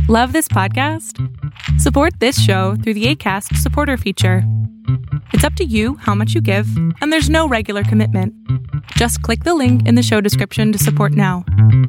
Love this podcast? Support this show through the Acast supporter feature. It's up to you how much you give, and there's no regular commitment. Just click the link in the show description to support now.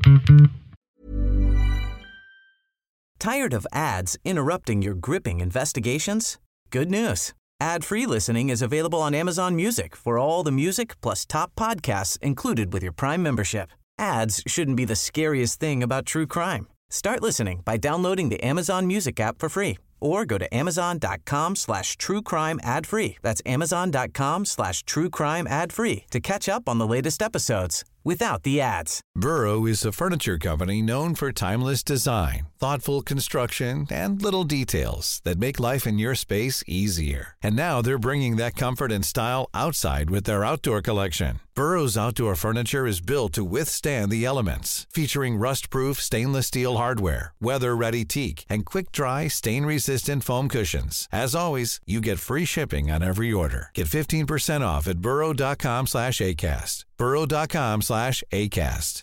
Tired of ads interrupting your gripping investigations? Good news. Ad-free listening is available on Amazon Music for all the music plus top podcasts included with your Prime membership. Ads shouldn't be the scariest thing about true crime. Start listening by downloading the Amazon Music app for free or go to amazon.com/truecrime ad-free. That's amazon.com/truecrime ad-free to catch up on the latest episodes without the ads. Burrow is a furniture company known for timeless design, thoughtful construction, and little details that make life in your space easier. And now they're bringing that comfort and style outside with their outdoor collection. Burrow's outdoor furniture is built to withstand the elements, featuring rust-proof stainless steel hardware, weather-ready teak, and quick-dry, stain-resistant foam cushions. As always, you get free shipping on every order. Get 15% off at burrow.com/ACAST. burrow.com/ACAST.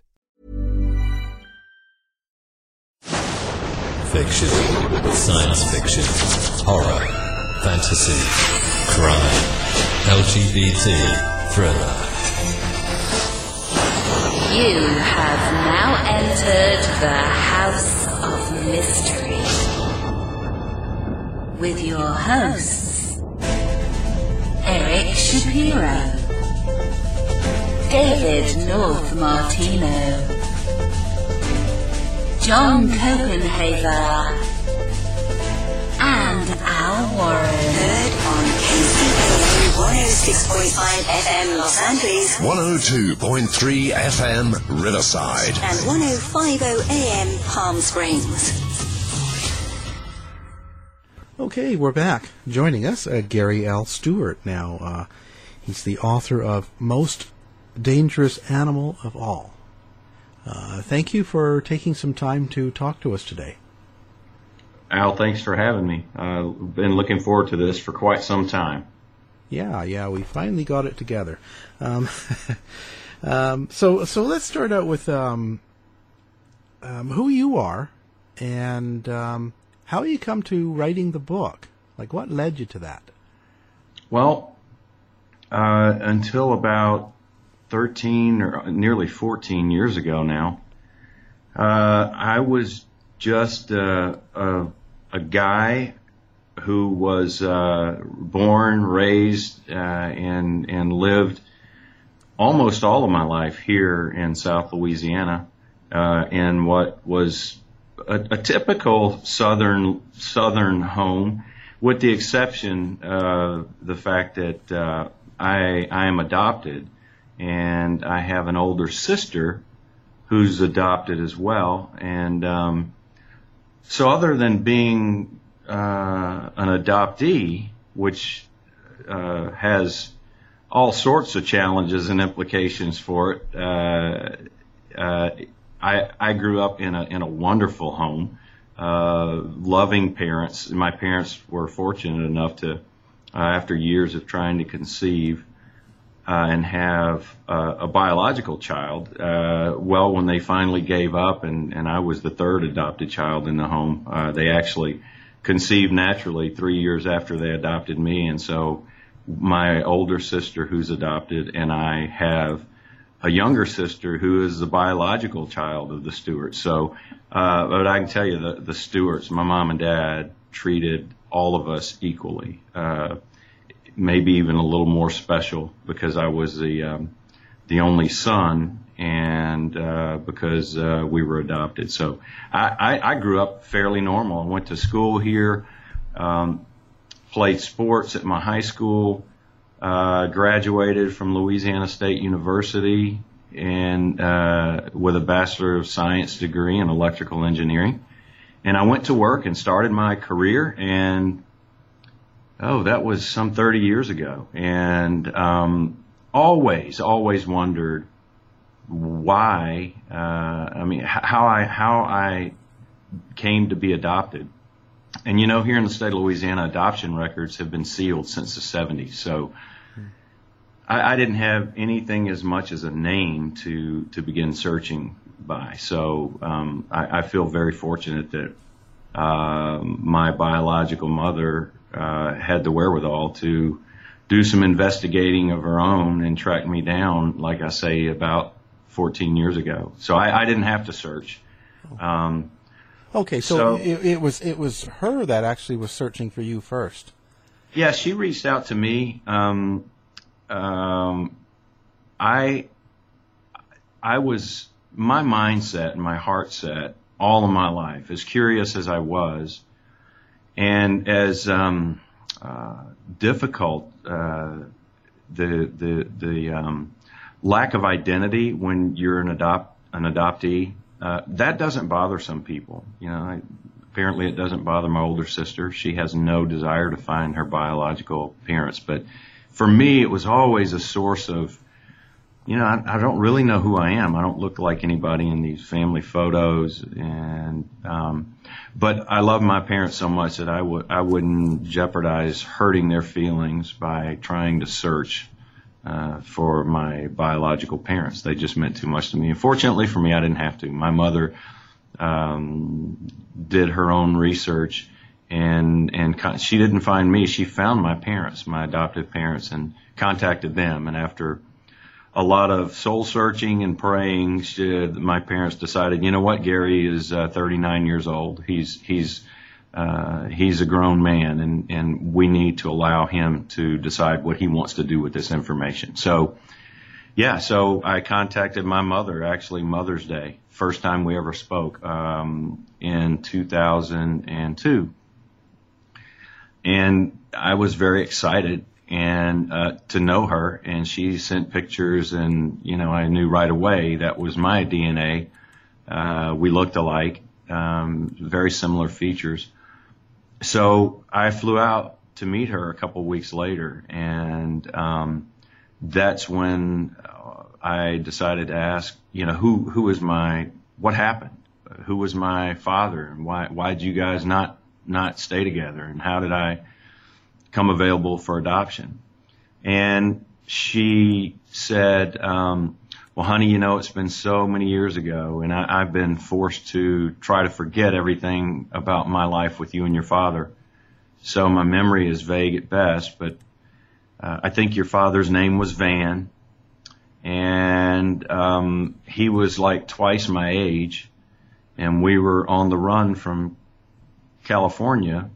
Fiction, science fiction, horror, fantasy, crime, LGBT, thriller. You have now entered the House of Mystery with your hosts, Eric Shapiro, David North Martino, John Copenhaver, and Al Warren. Heard on KCAA 106.5 FM Los Angeles, 102.3 FM Riverside, and 105.0 AM Palm Springs. Okay, we're back. Joining us, Gary L. Stewart now. He's the author of Most Dangerous Animal of All. Thank you for taking some time to talk to us today. Al, thanks for having me. I've been looking forward to this for quite some time. Yeah, we finally got it together. So let's start out with who you are and how you come to writing the book. Like, what led you to that? Well, until about 13 or nearly 14 years ago now, I was just a guy who was born, raised, and lived almost all of my life here in South Louisiana, in what was a typical southern home, with the exception of the fact that I am adopted, and I have an older sister who's adopted as well. And so other than being an adoptee, which has all sorts of challenges and implications for it, I grew up in a wonderful home, loving parents. My parents were fortunate enough to, after years of trying to conceive and have a biological child, when they finally gave up, and I was the third adopted child in the home, they actually conceived naturally 3 years after they adopted me. And so my older sister, who's adopted, and I have a younger sister who is the biological child of the Stewarts. So, but I can tell you the Stewarts, my mom and dad, treated all of us equally. Maybe even a little more special because I was the only son, and because we were adopted. So I grew up fairly normal. I went to school here, played sports at my high school, graduated from Louisiana State University and with a Bachelor of Science degree in electrical engineering. And I went to work and started my career, and that was some 30 years ago. And always wondered why, how I came to be adopted. And here in the state of Louisiana, adoption records have been sealed since the 70s. So I didn't have anything as much as a name to begin searching by. So I feel very fortunate that my biological mother had the wherewithal to do some investigating of her own and track me down, like I say, about 14 years ago. So I didn't have to search. Okay, so it was her that actually was searching for you first. Yeah, she reached out to me. I was, my mindset and my heart set all of my life, as curious as I was, and as difficult the lack of identity when you're an adoptee, that doesn't bother some people. You know, apparently it doesn't bother my older sister. She has no desire to find her biological parents. But for me, it was always a source of, you know, I don't really know who I am. I don't look like anybody in these family photos, and but I love my parents so much that I wouldn't jeopardize hurting their feelings by trying to search for my biological parents. They just meant too much to me. And fortunately for me, I didn't have to. My mother did her own research, and she didn't find me. She found my parents, my adoptive parents, and contacted them. And after a lot of soul searching and praying, my parents decided, you know what, Gary is 39 years old. He's a grown man, and we need to allow him to decide what he wants to do with this information. So, yeah, so I contacted my mother, actually Mother's Day, first time we ever spoke, in 2002. And I was very excited and to know her, and she sent pictures, and, you know, I knew right away that was my DNA. We looked alike, very similar features. So I flew out to meet her a couple of weeks later, and that's when I decided to ask, you know, what happened? Who was my father, and why did you guys not stay together, and how did I come available for adoption? And she said, well, honey, you know, it's been so many years ago, and I've been forced to try to forget everything about my life with you and your father. So my memory is vague at best, but I think your father's name was Van, and he was like twice my age, and we were on the run from California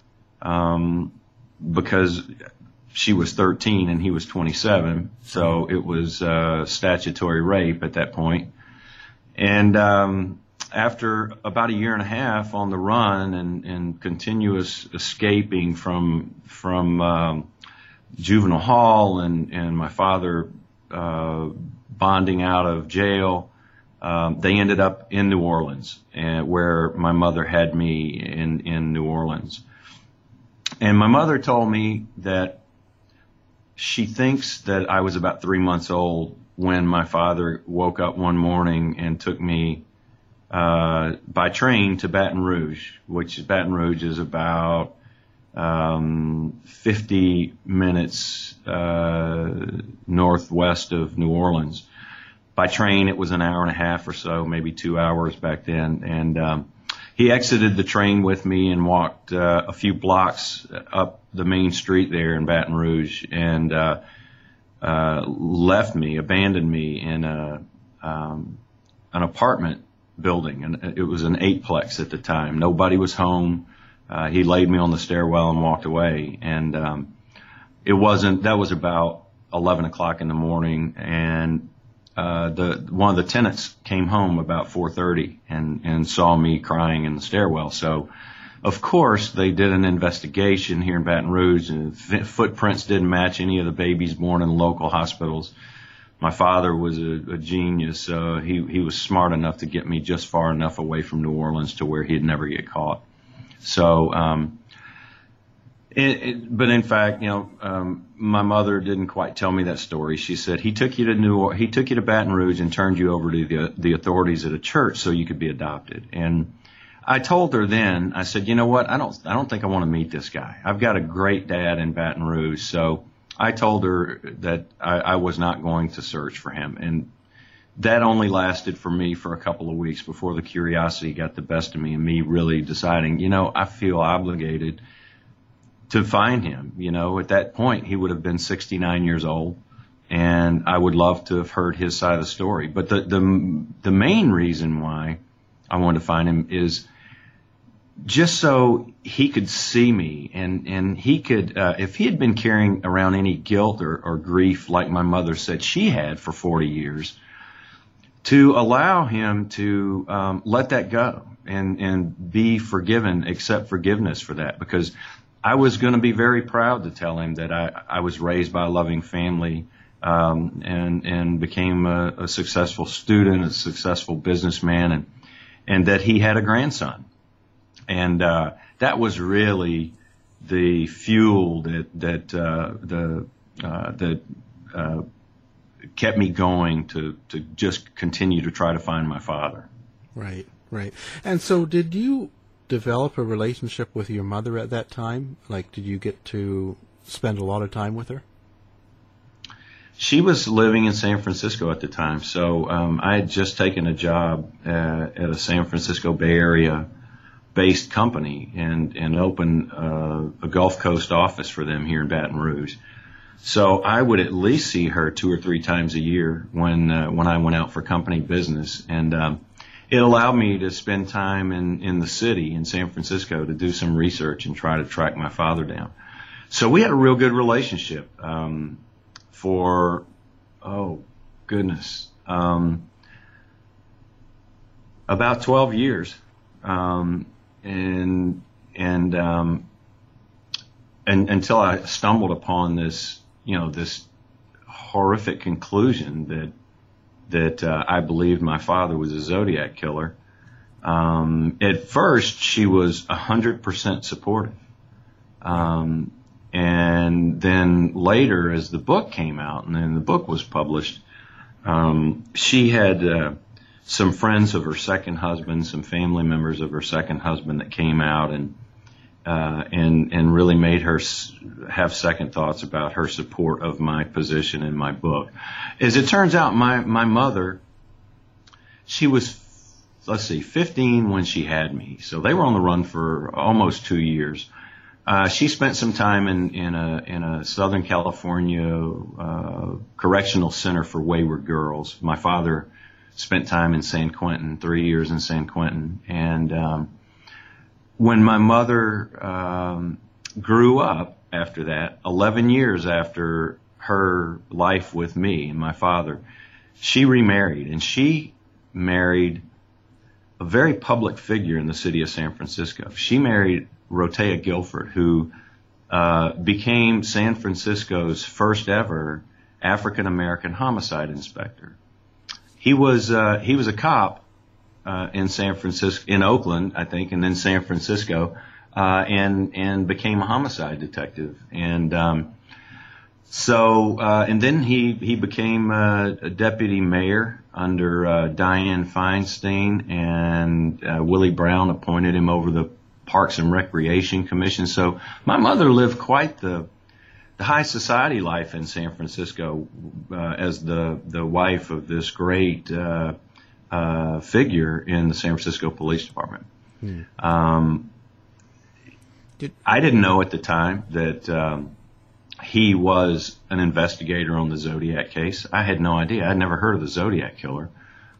because she was 13 and he was 27, so it was statutory rape at that point. And after about a year and a half on the run and continuous escaping from juvenile hall and my father bonding out of jail, they ended up in New Orleans, where my mother had me in New Orleans. And my mother told me that she thinks that I was about 3 months old when my father woke up one morning and took me by train to Baton Rouge, Baton Rouge is about 50 minutes northwest of New Orleans. By train, it was an hour and a half or so, maybe 2 hours back then. And he exited the train with me and walked a few blocks up the main street there in Baton Rouge, and abandoned me in an apartment building. And it was an 8-plex at the time. Nobody was home. He laid me on the stairwell and walked away. And that was about 11 o'clock in the morning, and one of the tenants came home about 4:30 and saw me crying in the stairwell. So, of course, they did an investigation here in Baton Rouge, and footprints didn't match any of the babies born in local hospitals. My father was a genius. He was smart enough to get me just far enough away from New Orleans to where he'd never get caught. So, but in fact, you know, my mother didn't quite tell me that story. She said he took you to Baton Rouge and turned you over to the authorities at a church so you could be adopted. And I told her then, I said, you know what, I don't think I want to meet this guy. I've got a great dad in Baton Rouge. So I told her that I was not going to search for him. And that only lasted for me for a couple of weeks before the curiosity got the best of me and me really deciding, I feel obligated to find him. At that point, he would have been 69 years old, and I would love to have heard his side of the story. But the main reason why I wanted to find him is just so he could see me, and he could, if he had been carrying around any guilt or grief like my mother said she had for 40 years, to allow him to let that go and be forgiven, accept forgiveness for that. Because I was going to be very proud to tell him that I was raised by a loving family, and became a successful student, a successful businessman, and that he had a grandson. And that was really the fuel that kept me going to just continue to try to find my father. Right. And so did you develop a relationship with your mother at that time? Like, did you get to spend a lot of time with her? She was living in San Francisco at the time, so I had just taken a job at a San Francisco Bay Area based company and opened a Gulf Coast office for them here in Baton Rouge. So I would at least see her 2 or 3 times a year when I went out for company business, and it allowed me to spend time in the city in San Francisco to do some research and try to track my father down. So we had a real good relationship for about 12 years, and until I stumbled upon this, this horrific conclusion that I believed my father was a Zodiac killer. At first, she was 100% supportive. And then later, as the book came out and then the book was published, she had some friends of her second husband, some family members of her second husband that came out and really made her have second thoughts about her support of my position in my book. As it turns out, my mother, she was, 15 when she had me. So they were on the run for almost 2 years. She spent some time in a Southern California correctional center for wayward girls. My father spent time in San Quentin, 3 years in San Quentin. And when my mother grew up after that, 11 years after her life with me and my father, she remarried. And she married a very public figure in the city of San Francisco. She married Rotea Guilford, who became San Francisco's first ever African-American homicide inspector. He was a cop in San Francisco, in Oakland, I think, and then San Francisco, and became a homicide detective. And and then he became a deputy mayor under Dianne Feinstein, and Willie Brown appointed him over the Parks and Recreation Commission. So my mother lived quite the high society life in San Francisco as the wife of this great figure in the San Francisco Police Department. I didn't know at the time that he was an investigator on the Zodiac case. I had no idea. I'd never heard of the Zodiac killer.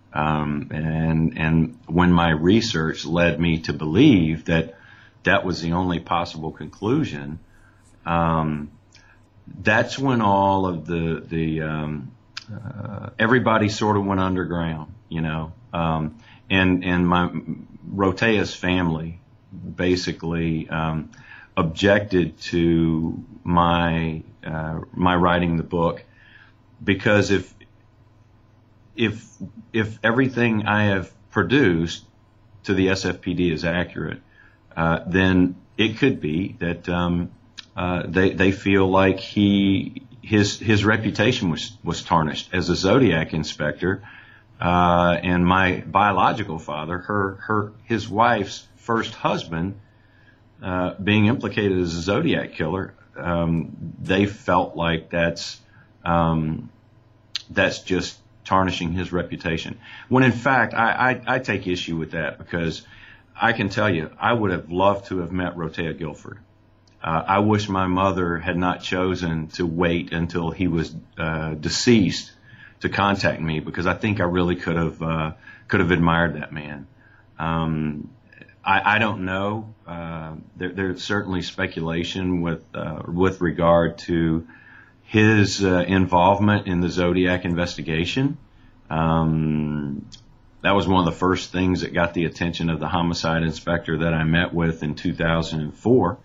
And when my research led me to believe that was the only possible conclusion, that's when all of the everybody sort of went underground, and my Rotea's family basically objected to my writing the book, because if everything I have produced to the SFPD is accurate, then it could be that they feel like his reputation was tarnished as a Zodiac inspector, and my biological father, his wife's first husband, being implicated as a Zodiac killer. They felt like that's just tarnishing his reputation. When in fact, I take issue with that, because I can tell you, I would have loved to have met Rotea Guilford. I wish my mother had not chosen to wait until he was deceased to contact me, because I think I really could have admired that man. I don't know. There's certainly speculation with regard to his involvement in the Zodiac investigation. That was one of the first things that got the attention of the homicide inspector that I met with in 2004.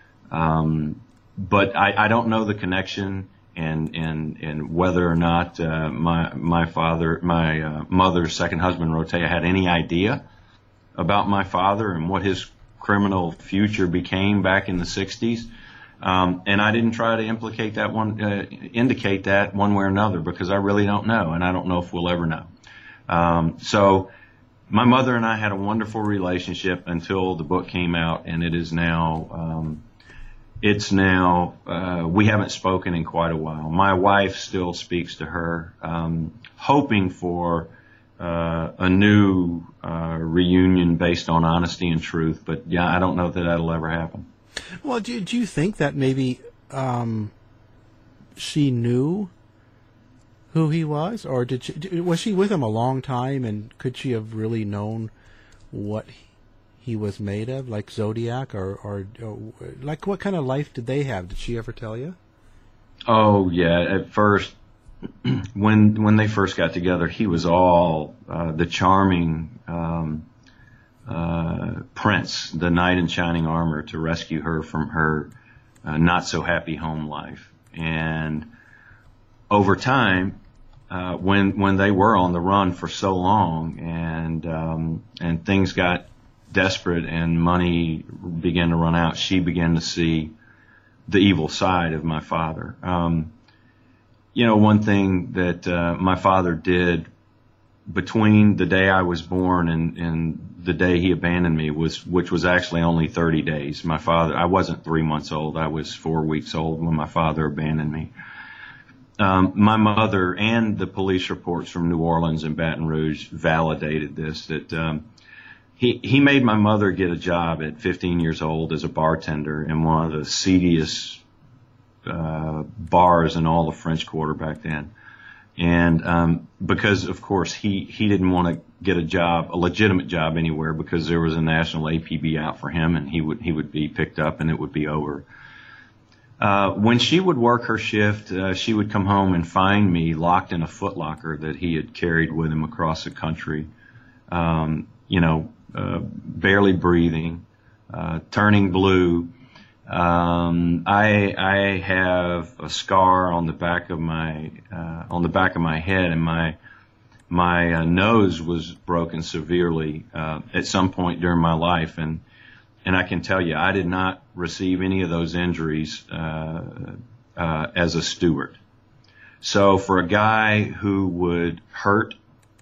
But I don't know the connection and whether or not my mother's second husband, Rotea, had any idea about my father and what his criminal future became back in the 60s. And I didn't try to indicate that one way or another, because I really don't know, and I don't know if we'll ever know. So my mother and I had a wonderful relationship until the book came out, and it is now, we haven't spoken in quite a while. My wife still speaks to her, hoping for a new reunion based on honesty and truth. But yeah, I don't know that that'll ever happen. Well, do you think that maybe she knew who he was, or was she with him a long time, and could she have really known what he was made of, like Zodiac, or like what kind of life did they have? Did she ever tell you? Oh yeah, at first, when they first got together, he was all the charming prince, the knight in shining armor, to rescue her from her not so happy home life. And over time, when they were on the run for so long, and things got desperate and money began to run out, she began to see the evil side of my father. One thing that my father did between the day I was born and the day he abandoned me, which was actually only 30 days. I wasn't 3 months old. I was 4 weeks old when my father abandoned me. My mother and the police reports from New Orleans and Baton Rouge validated this, that he made my mother get a job at 15 years old as a bartender in one of the seediest bars in all the French Quarter back then. And because, of course, he didn't want to get a legitimate job anywhere, because there was a national APB out for him, and he would be picked up and it would be over. When she would work her shift, she would come home and find me locked in a Foot Locker that he had carried with him across the country, barely breathing, turning blue. I have a scar on the back of my head, and my nose was broken severely at some point during my life, and I can tell you, I did not receive any of those injuries as a steward. So for a guy who would hurt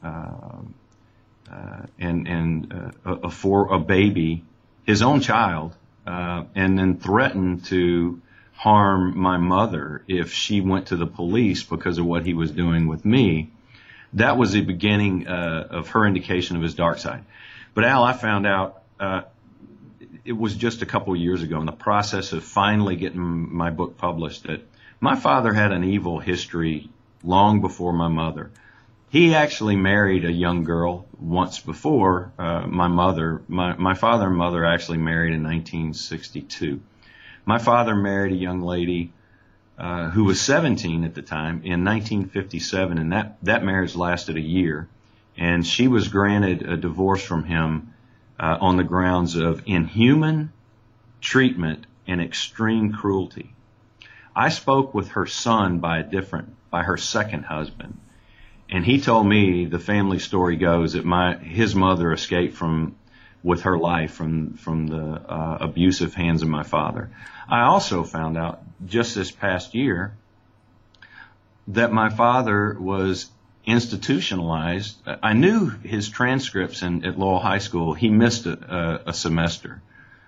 for a baby, his own child, and then threaten to harm my mother if she went to the police because of what he was doing with me, that was the beginning of her indication of his dark side. But Al, I found out it was just a couple of years ago in the process of finally getting my book published that my father had an evil history long before my mother. He actually married a young girl once before my mother. My father and mother actually married in 1962. My father married a young lady who was 17 at the time in 1957, and that marriage lasted a year. And she was granted a divorce from him on the grounds of inhuman treatment and extreme cruelty. I spoke with her son by her second husband. And he told me, the family story goes, that his mother escaped with her life from the abusive hands of my father. I also found out just this past year that my father was institutionalized. I knew his transcripts at Lowell High School. He missed a semester.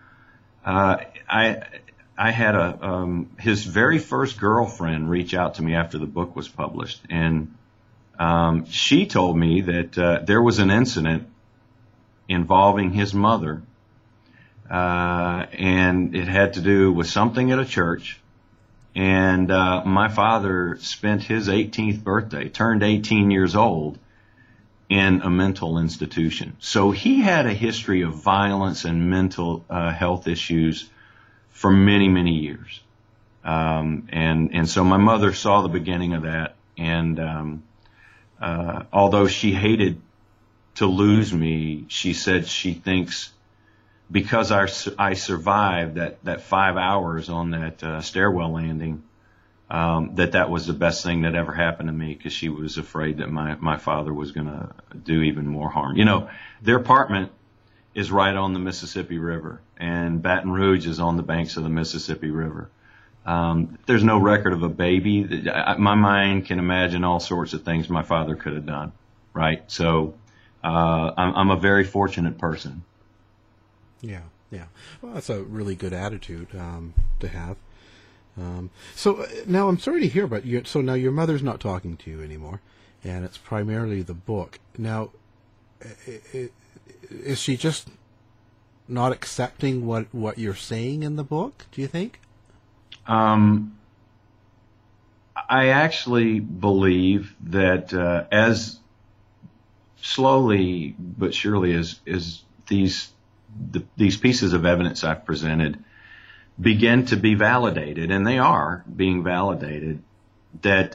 I had his very first girlfriend reach out to me after the book was published, and She told me that there was an incident involving his mother, and it had to do with something at a church. And my father spent his 18th birthday, turned 18 years old, in a mental institution. So he had a history of violence and mental health issues for many, many years. And so my mother saw the beginning of that. And although she hated to lose me, she said she thinks because I survived that 5 hours on that stairwell landing, that was the best thing that ever happened to me, because she was afraid that my father was going to do even more harm. You know, their apartment is right on the Mississippi River, and Baton Rouge is on the banks of the Mississippi River. There's no record of a baby. My mind can imagine all sorts of things my father could have done, right? So I'm a very fortunate person. Yeah. Well, that's a really good attitude to have. So now I'm sorry to hear about you. So now your mother's not talking to you anymore, and it's primarily the book. Now, is she just not accepting what you're saying in the book, do you think? I actually believe that as slowly but surely as these pieces of evidence I've presented begin to be validated, and they are being validated, that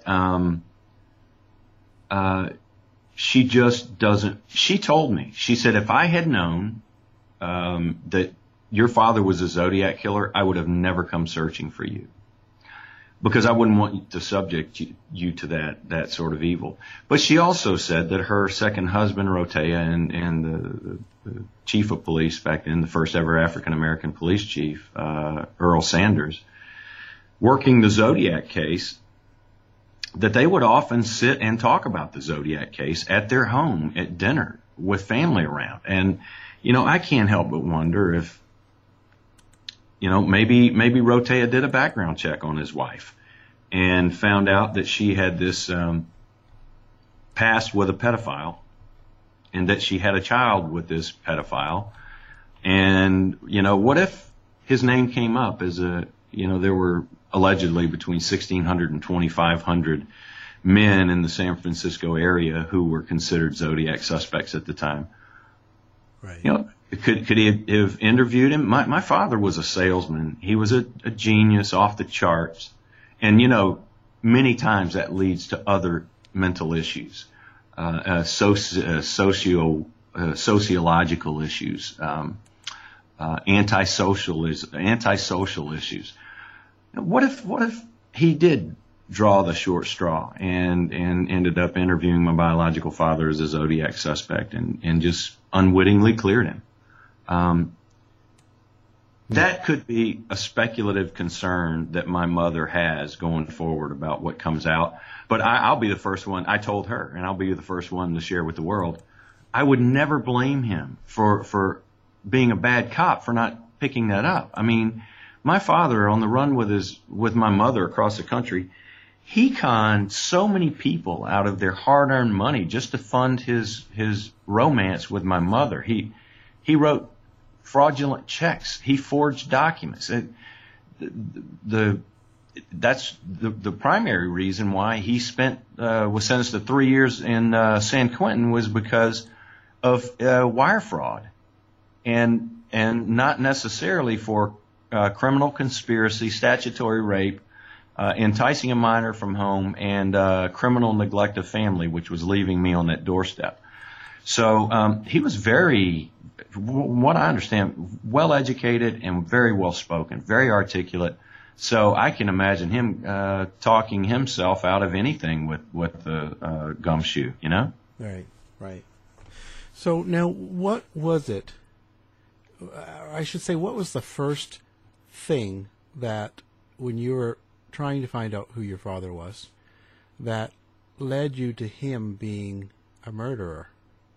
she just doesn't. She told me, she said, if I had known that your father was a Zodiac killer, I would have never come searching for you, because I wouldn't want to subject you to that sort of evil. But she also said that her second husband, Rotea, and the chief of police back then, the first ever African-American police chief, Earl Sanders, working the Zodiac case, that they would often sit and talk about the Zodiac case at their home at dinner with family around. And, you know, I can't help but wonder if, you know, maybe Rotea did a background check on his wife and found out that she had this past with a pedophile, and that she had a child with this pedophile. And, you know, what if his name came up as there were allegedly between 1,600 and 2,500 men in the San Francisco area who were considered Zodiac suspects at the time. Right. You know, could he have interviewed him? My father was a salesman. He was a genius, off the charts. And, you know, many times that leads to other mental issues, sociological issues, antisocial issues. What if he did draw the short straw and ended up interviewing my biological father as a Zodiac suspect and just unwittingly cleared him? That could be a speculative concern that my mother has going forward about what comes out. But I'll be the first one. I told her, and I'll be the first one to share with the world, I would never blame him for being a bad cop for not picking that up. I mean, my father, on the run with my mother across the country, he conned so many people out of their hard-earned money just to fund his romance with my mother. He wrote fraudulent checks. He forged documents. That's the primary reason why he was sentenced to 3 years in San Quentin, was because of wire fraud, and not necessarily for criminal conspiracy, statutory rape, enticing a minor from home, and criminal neglect of family, which was leaving me on that doorstep. So he was very, what I understand, well educated and very well spoken, very articulate. So I can imagine him talking himself out of anything with the gumshoe, you know? Right. So now, what was it? I should say, what was the first thing that, when you were trying to find out who your father was, that led you to him being a murderer?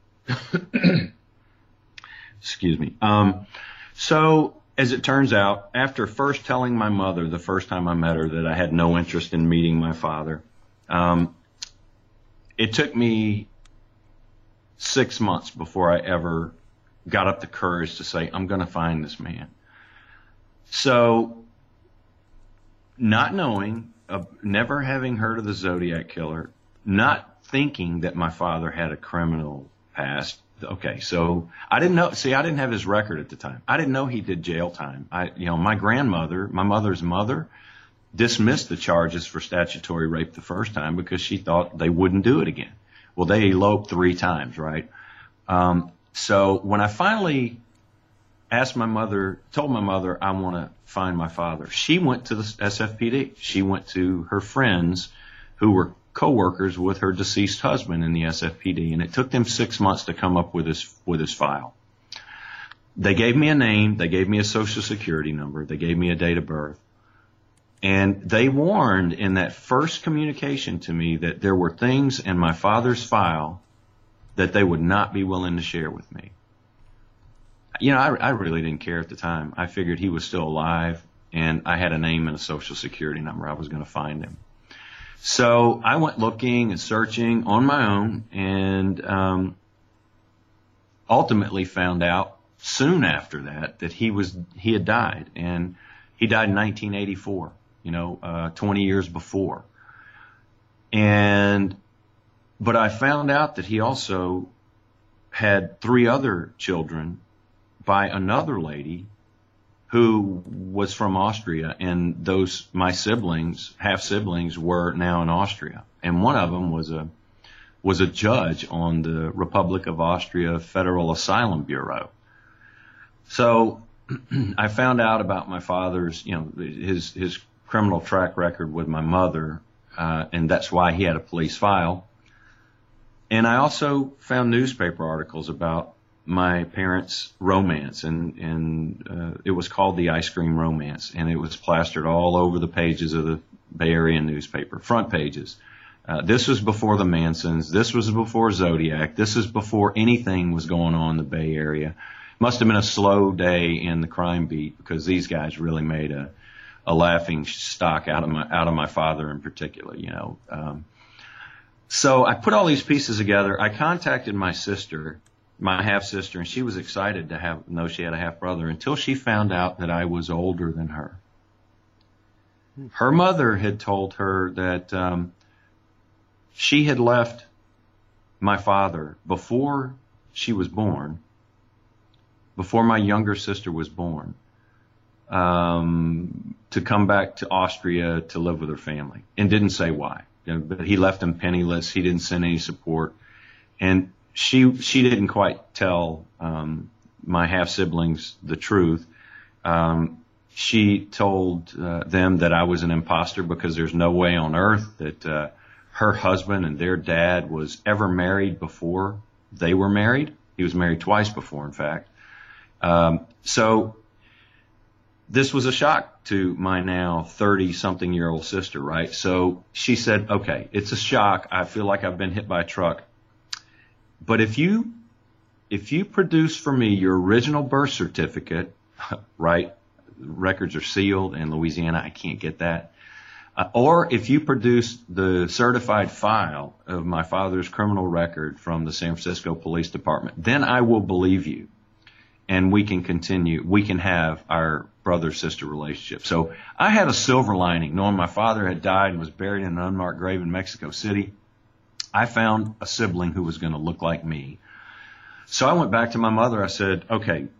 Excuse me. So, as it turns out, after first telling my mother the first time I met her that I had no interest in meeting my father, it took me 6 months before I ever got up the courage to say, I'm going to find this man. So, not knowing, never having heard of the Zodiac Killer, not thinking that my father had a criminal past. Okay, so I didn't know. See, I didn't have his record at the time. I didn't know he did jail time. My grandmother, my mother's mother, dismissed the charges for statutory rape the first time because she thought they wouldn't do it again. Well, they eloped 3 times, right? So when I finally told my mother, I want to find my father, she went to the SFPD. She went to her friends who were co-workers with her deceased husband in the SFPD, and it took them 6 months to come up with his file. They gave me a name, they gave me a social security number, they gave me a date of birth, and they warned in that first communication to me that there were things in my father's file that they would not be willing to share with me. I really didn't care at the time. I figured he was still alive, and I had a name and a social security number. I was going to find him. So I went looking and searching on my own, and ultimately found out soon after that he had died, and he died in 1984. 20 years before. But I found out that he also had 3 other children by another lady who was from Austria, and my siblings, half siblings, were now in Austria, and one of them was a judge on the Republic of Austria Federal Asylum Bureau. So I found out about my father's, his criminal track record with my mother, and that's why he had a police file. And I also found newspaper articles about my parents' romance, and it was called the Ice Cream Romance, and it was plastered all over the pages of the Bay Area newspaper, front pages. This was before the Mansons. This was before Zodiac. This is before anything was going on in the Bay Area. Must have been a slow day in the crime beat, because these guys really made a laughing stock out of my father in particular, So I put all these pieces together. I contacted my sister, my half sister, and she was excited to know she had a half brother, until she found out that I was older than her. Her mother had told her that she had left my father before she was born, before my younger sister was born, to come back to Austria to live with her family, and didn't say why. But he left them penniless. He didn't send any support, and she didn't quite tell my half siblings the truth. She told them that I was an imposter, because there's no way on earth that her husband and their dad was ever married before they were married. He was married twice before, in fact. So this was a shock to my now 30-something-year-old sister, right? So she said, okay, it's a shock. I feel like I've been hit by a truck. But if you produce for me your original birth certificate, right? Records are sealed in Louisiana. I can't get that. Or if you produce the certified file of my father's criminal record from the San Francisco Police Department, then I will believe you. And we can continue. We can have our brother-sister relationship. So I had a silver lining, knowing my father had died and was buried in an unmarked grave in Mexico City. I found a sibling who was going to look like me. So I went back to my mother. I said, okay,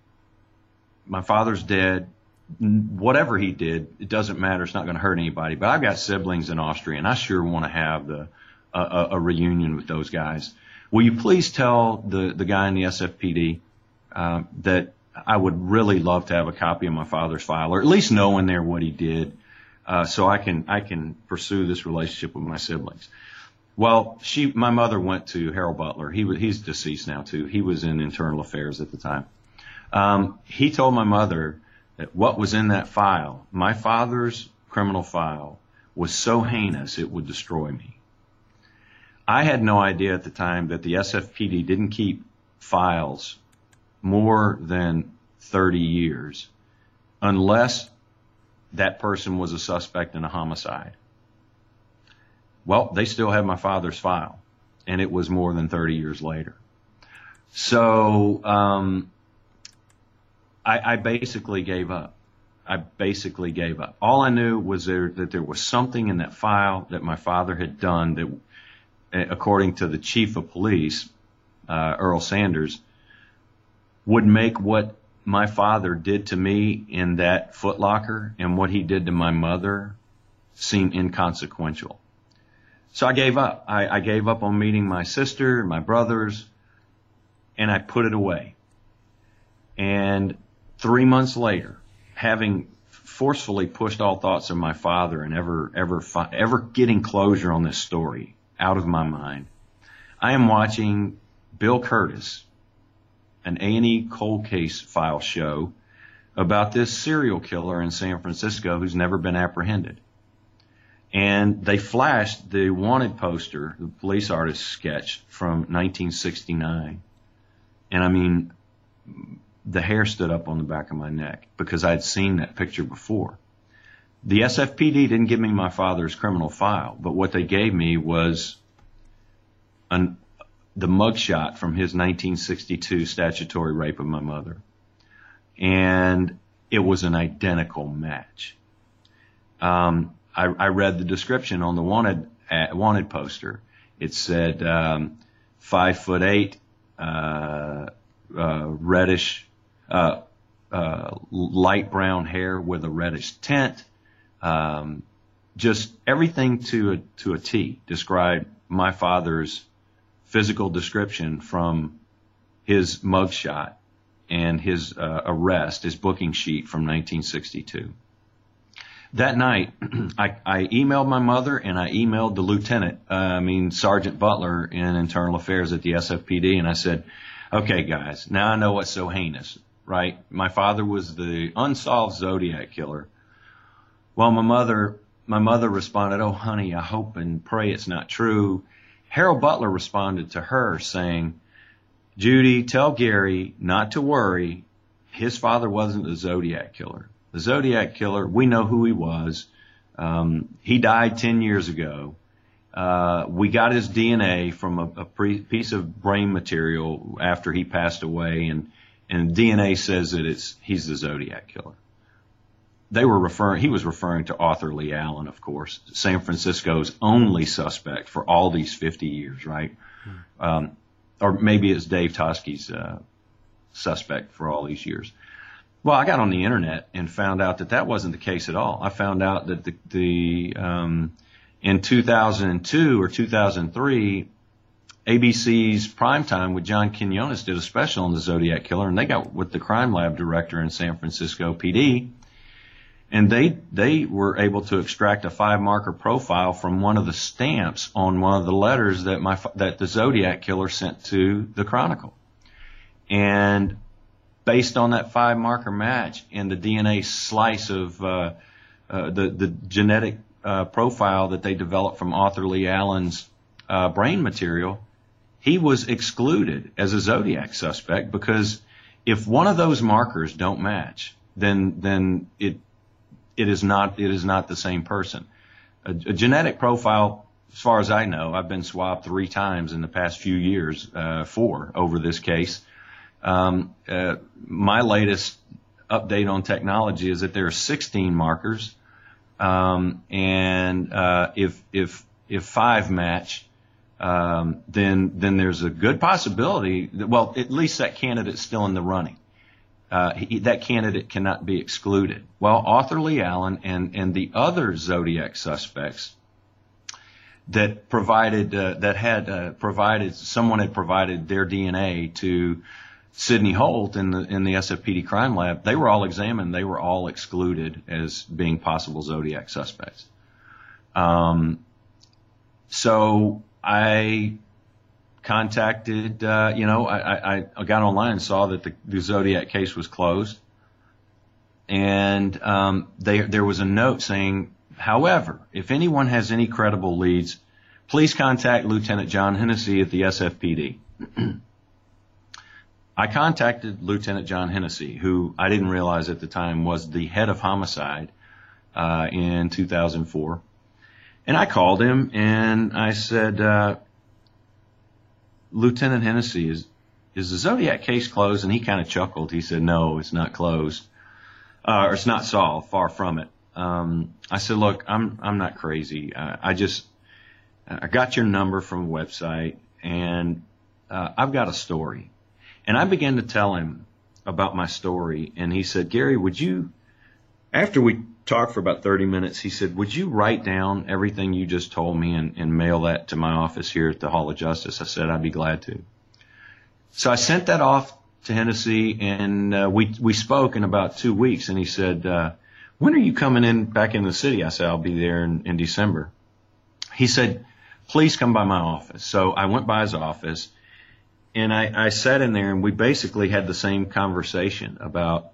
my father's dead. Whatever he did, it doesn't matter. It's not going to hurt anybody. But I've got siblings in Austria, and I sure want to have a reunion with those guys. Will you please tell the guy in the SFPD that I would really love to have a copy of my father's file, or at least know in there what he did, so I can pursue this relationship with my siblings. Well, my mother went to Harold Butler. He's deceased now too. He was in internal affairs at the time. He told my mother that what was in that file, my father's criminal file, was so heinous it would destroy me. I had no idea at the time that the SFPD didn't keep files more than 30 years unless that person was a suspect in a homicide. Well, they still have my father's file. and it was more than 30 years later. So I basically gave up. All I knew was that there was something in that file that my father had done that, according to the chief of police, Earl Sanders, would make what my father did to me in that Foot Locker and what he did to my mother seem inconsequential. So I gave up. I gave up on meeting my sister, my brothers, and I put it away. And 3 months later, having forcefully pushed all thoughts of my father and ever getting closure on this story out of my mind, I am watching Bill Curtis, an A&E cold case file show about this serial killer in San Francisco who's never been apprehended. And they flashed the wanted poster, the police artist sketch from 1969. And I mean, the hair stood up on the back of my neck because I'd seen that picture before. The SFPD didn't give me my father's criminal file, but what they gave me was the mugshot from his 1962 statutory rape of my mother. And it was an identical match. I read the description on the wanted poster. It said 5'8", reddish, light brown hair with a reddish tint. Just everything to a T described my father's physical description from his mugshot and his arrest, his booking sheet from 1962. That night, I emailed my mother and I emailed the Sergeant Butler in Internal Affairs at the SFPD, and I said, okay, guys, now I know what's so heinous, right? My father was the unsolved Zodiac killer. Well, my mother responded, oh, honey, I hope and pray it's not true. Harold Butler responded to her saying, Judy, tell Gary not to worry. His father wasn't the Zodiac killer. The Zodiac killer, we know who he was. He died 10 years ago. We got his DNA from a piece of brain material after he passed away, and DNA says that he's the Zodiac killer. He was referring to Arthur Lee Allen, of course, San Francisco's only suspect for all these 50 years, right? Or maybe it's Dave Tosky's suspect for all these years. Well, I got on the internet and found out that wasn't the case at all. I found out that in 2002 or 2003, ABC's Primetime with John Quinones did a special on the Zodiac killer, and they got with the crime lab director in San Francisco PD, and they were able to extract a 5-marker profile from one of the stamps on one of the letters that the Zodiac killer sent to the Chronicle. And based on that 5-marker match and the DNA slice of the genetic profile that they developed from Arthur Lee Allen's brain material, he was excluded as a Zodiac suspect, because if one of those markers don't match, then it is not the same person. A genetic profile, as far as I know, I've been swabbed 3 times in the past few years, 4 over this case. My latest update on technology is that there are 16 markers, and if 5 match, then there's a good possibility that, well, at least that candidate's still in the running. That candidate cannot be excluded. Well, Arthur Lee Allen and the other Zodiac suspects that someone had provided their DNA to Sidney Holt in the SFPD crime lab, they were all examined. They were all excluded as being possible Zodiac suspects. So I contacted, I got online and saw that the Zodiac case was closed. And there was a note saying, however, if anyone has any credible leads, please contact Lieutenant John Hennessy at the SFPD. I contacted Lieutenant John Hennessy, who I didn't realize at the time was the head of homicide in 2004. And I called him and I said, Lieutenant Hennessy, is the Zodiac case closed? And he kind of chuckled. He said, no, it's not closed. Or it's not solved, far from it. I said, look, I'm not crazy. I got your number from a website, and I've got a story. And I began to tell him about my story, and he said, Gary, would you, after we talked for about 30 minutes, he said, would you write down everything you just told me and mail that to my office here at the Hall of Justice? I said, I'd be glad to. So I sent that off to Hennessy, and we spoke in about 2 weeks, and he said, when are you coming back in the city? I said, I'll be there in December. He said, please come by my office. So I went by his office, and I sat in there, and we basically had the same conversation about,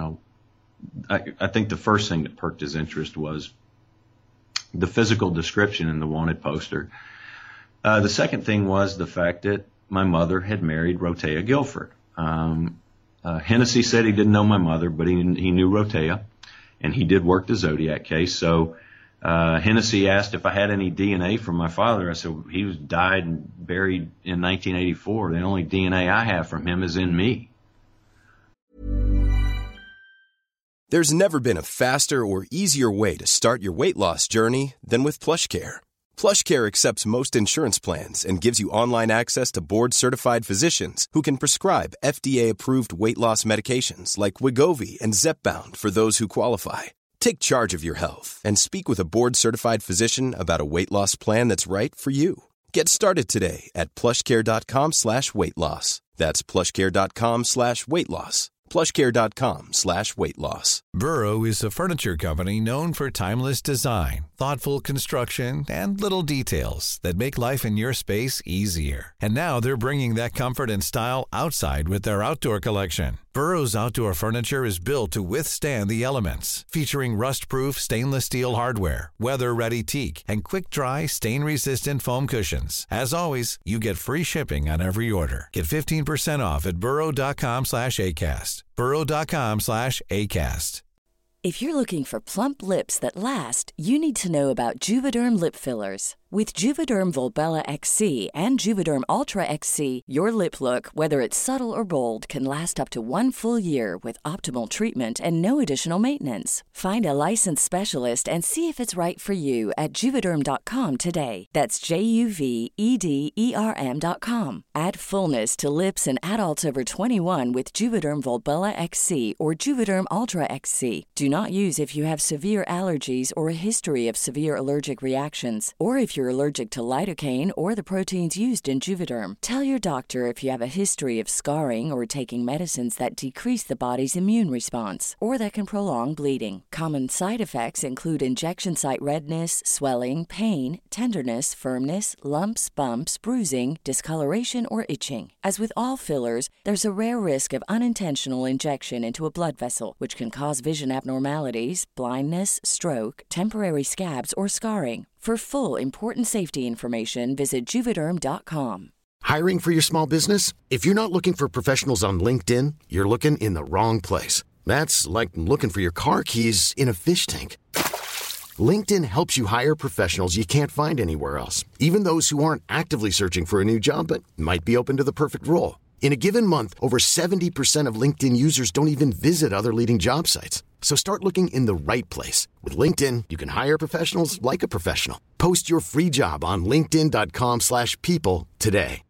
I think the first thing that perked his interest was the physical description in the wanted poster. The second thing was the fact that my mother had married Rotea Guilford. Hennessy said he didn't know my mother, but he knew Rotea, and he did work the Zodiac case. So Hennessy asked if I had any DNA from my father. I said, he was died and buried in 1984. The only DNA I have from him is in me. There's never been a faster or easier way to start your weight loss journey than with PlushCare. PlushCare accepts most insurance plans and gives you online access to board-certified physicians who can prescribe FDA-approved weight loss medications like Wegovy and Zepbound for those who qualify. Take charge of your health and speak with a board-certified physician about a weight loss plan that's right for you. Get started today at plushcare.com/weight-loss. That's plushcare.com/weight-loss. plushcare.com/weight-loss. Burrow is a furniture company known for timeless design, thoughtful construction, and little details that make life in your space easier. And now they're bringing that comfort and style outside with their outdoor collection. Burrow's outdoor furniture is built to withstand the elements, featuring rust-proof stainless steel hardware, weather-ready teak, and quick-dry, stain-resistant foam cushions. As always, you get free shipping on every order. Get 15% off at burrow.com/ACAST. burrow.com/ACAST. If you're looking for plump lips that last, you need to know about Juvederm lip fillers. With Juvederm Volbella XC and Juvederm Ultra XC, your lip look, whether it's subtle or bold, can last up to 1 full year with optimal treatment and no additional maintenance. Find a licensed specialist and see if it's right for you at Juvederm.com today. That's JUVEDERM.com. Add fullness to lips in adults over 21 with Juvederm Volbella XC or Juvederm Ultra XC. Do not use if you have severe allergies or a history of severe allergic reactions, or if you're allergic to lidocaine or the proteins used in Juvederm. Tell your doctor if you have a history of scarring or taking medicines that decrease the body's immune response or that can prolong bleeding. Common side effects include injection site redness, swelling, pain, tenderness, firmness, lumps, bumps, bruising, discoloration, or itching. As with all fillers, there's a rare risk of unintentional injection into a blood vessel, which can cause vision abnormalities, blindness, stroke, temporary scabs, or scarring. For full, important safety information, visit Juvederm.com. Hiring for your small business? If you're not looking for professionals on LinkedIn, you're looking in the wrong place. That's like looking for your car keys in a fish tank. LinkedIn helps you hire professionals you can't find anywhere else, even those who aren't actively searching for a new job but might be open to the perfect role. In a given month, over 70% of LinkedIn users don't even visit other leading job sites. So start looking in the right place. With LinkedIn, you can hire professionals like a professional. Post your free job on linkedin.com/people today.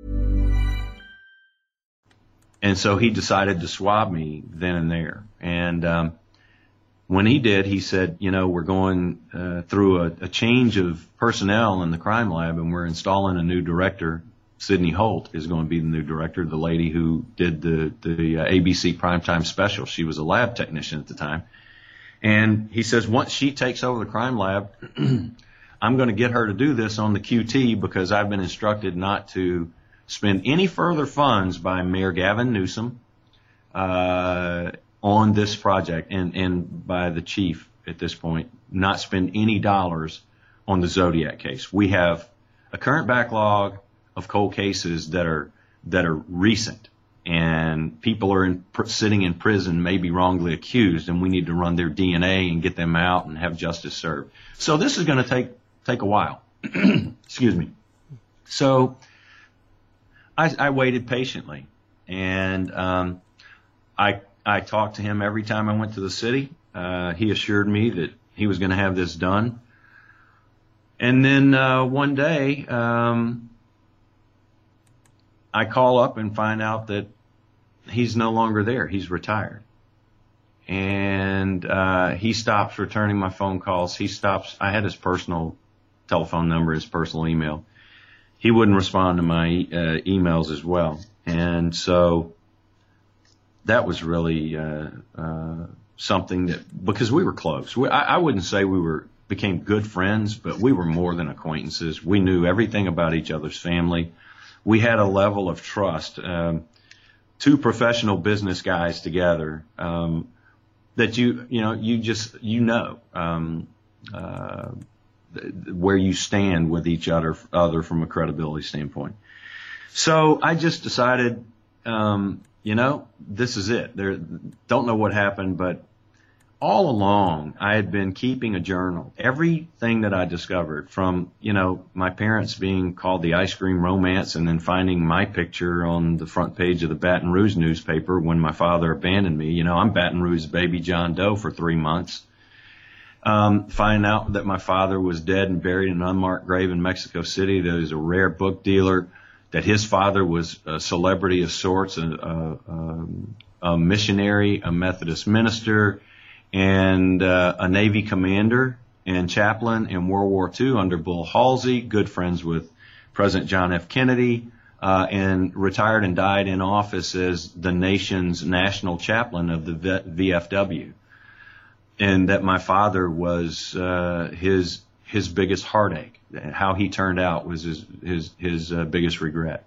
And so he decided to swab me then and there. And when he did, he said, we're going through a change of personnel in the crime lab, and we're installing a new director. Sydney Holt is going to be the new director, the lady who did the ABC primetime special. She was a lab technician at the time. And he says, once she takes over the crime lab, I'm going to get her to do this on the QT because I've been instructed not to spend any further funds by Mayor Gavin Newsom on this project, and by the chief at this point, not spend any dollars on the Zodiac case. We have a current backlog of cold cases that are recent, and people are sitting in prison, maybe wrongly accused, and we need to run their DNA and get them out and have justice served. So this is going to take a while. Excuse me. So I waited patiently, and I talked to him every time I went to the city. He assured me that he was going to have this done. And then one day, I call up and find out that he's no longer there. He's retired. And he stops returning my phone calls. I had his personal telephone number, his personal email. He wouldn't respond to my emails as well. And so that was really something that, because we were close. I wouldn't say we became good friends, but we were more than acquaintances. We knew everything about each other's family. We had a level of trust, two professional business guys together, that where you stand with each other from a credibility standpoint. So I just decided, this is it. Don't know what happened, but all along I had been keeping a journal. Everything that I discovered, from, my parents being called the Ice Cream Romance, and then finding my picture on the front page of the Baton Rouge newspaper when my father abandoned me. I'm Baton Rouge's baby John Doe for 3 months. Finding out that my father was dead and buried in an unmarked grave in Mexico City, that he was a rare book dealer, that his father was a celebrity of sorts, a missionary, a Methodist minister, and a Navy commander and chaplain in World War II under Bull Halsey, good friends with President John F. Kennedy, and retired and died in office as the nation's national chaplain of the VFW. And that my father was his biggest heartache. How he turned out was his biggest regret.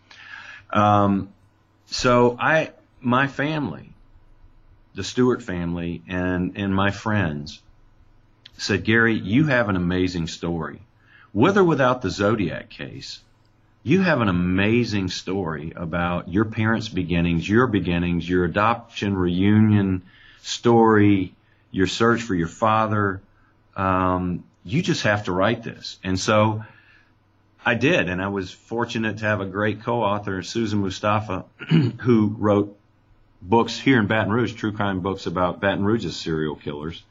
So my family, the Stewart family, and my friends said, Gary, you have an amazing story. With or without the Zodiac case, you have an amazing story about your parents' beginnings, your adoption reunion story, your search for your father. You just have to write this. And so I did, and I was fortunate to have a great co-author, Susan Mustafa, who wrote books here in Baton Rouge, true crime books about Baton Rouge's serial killers.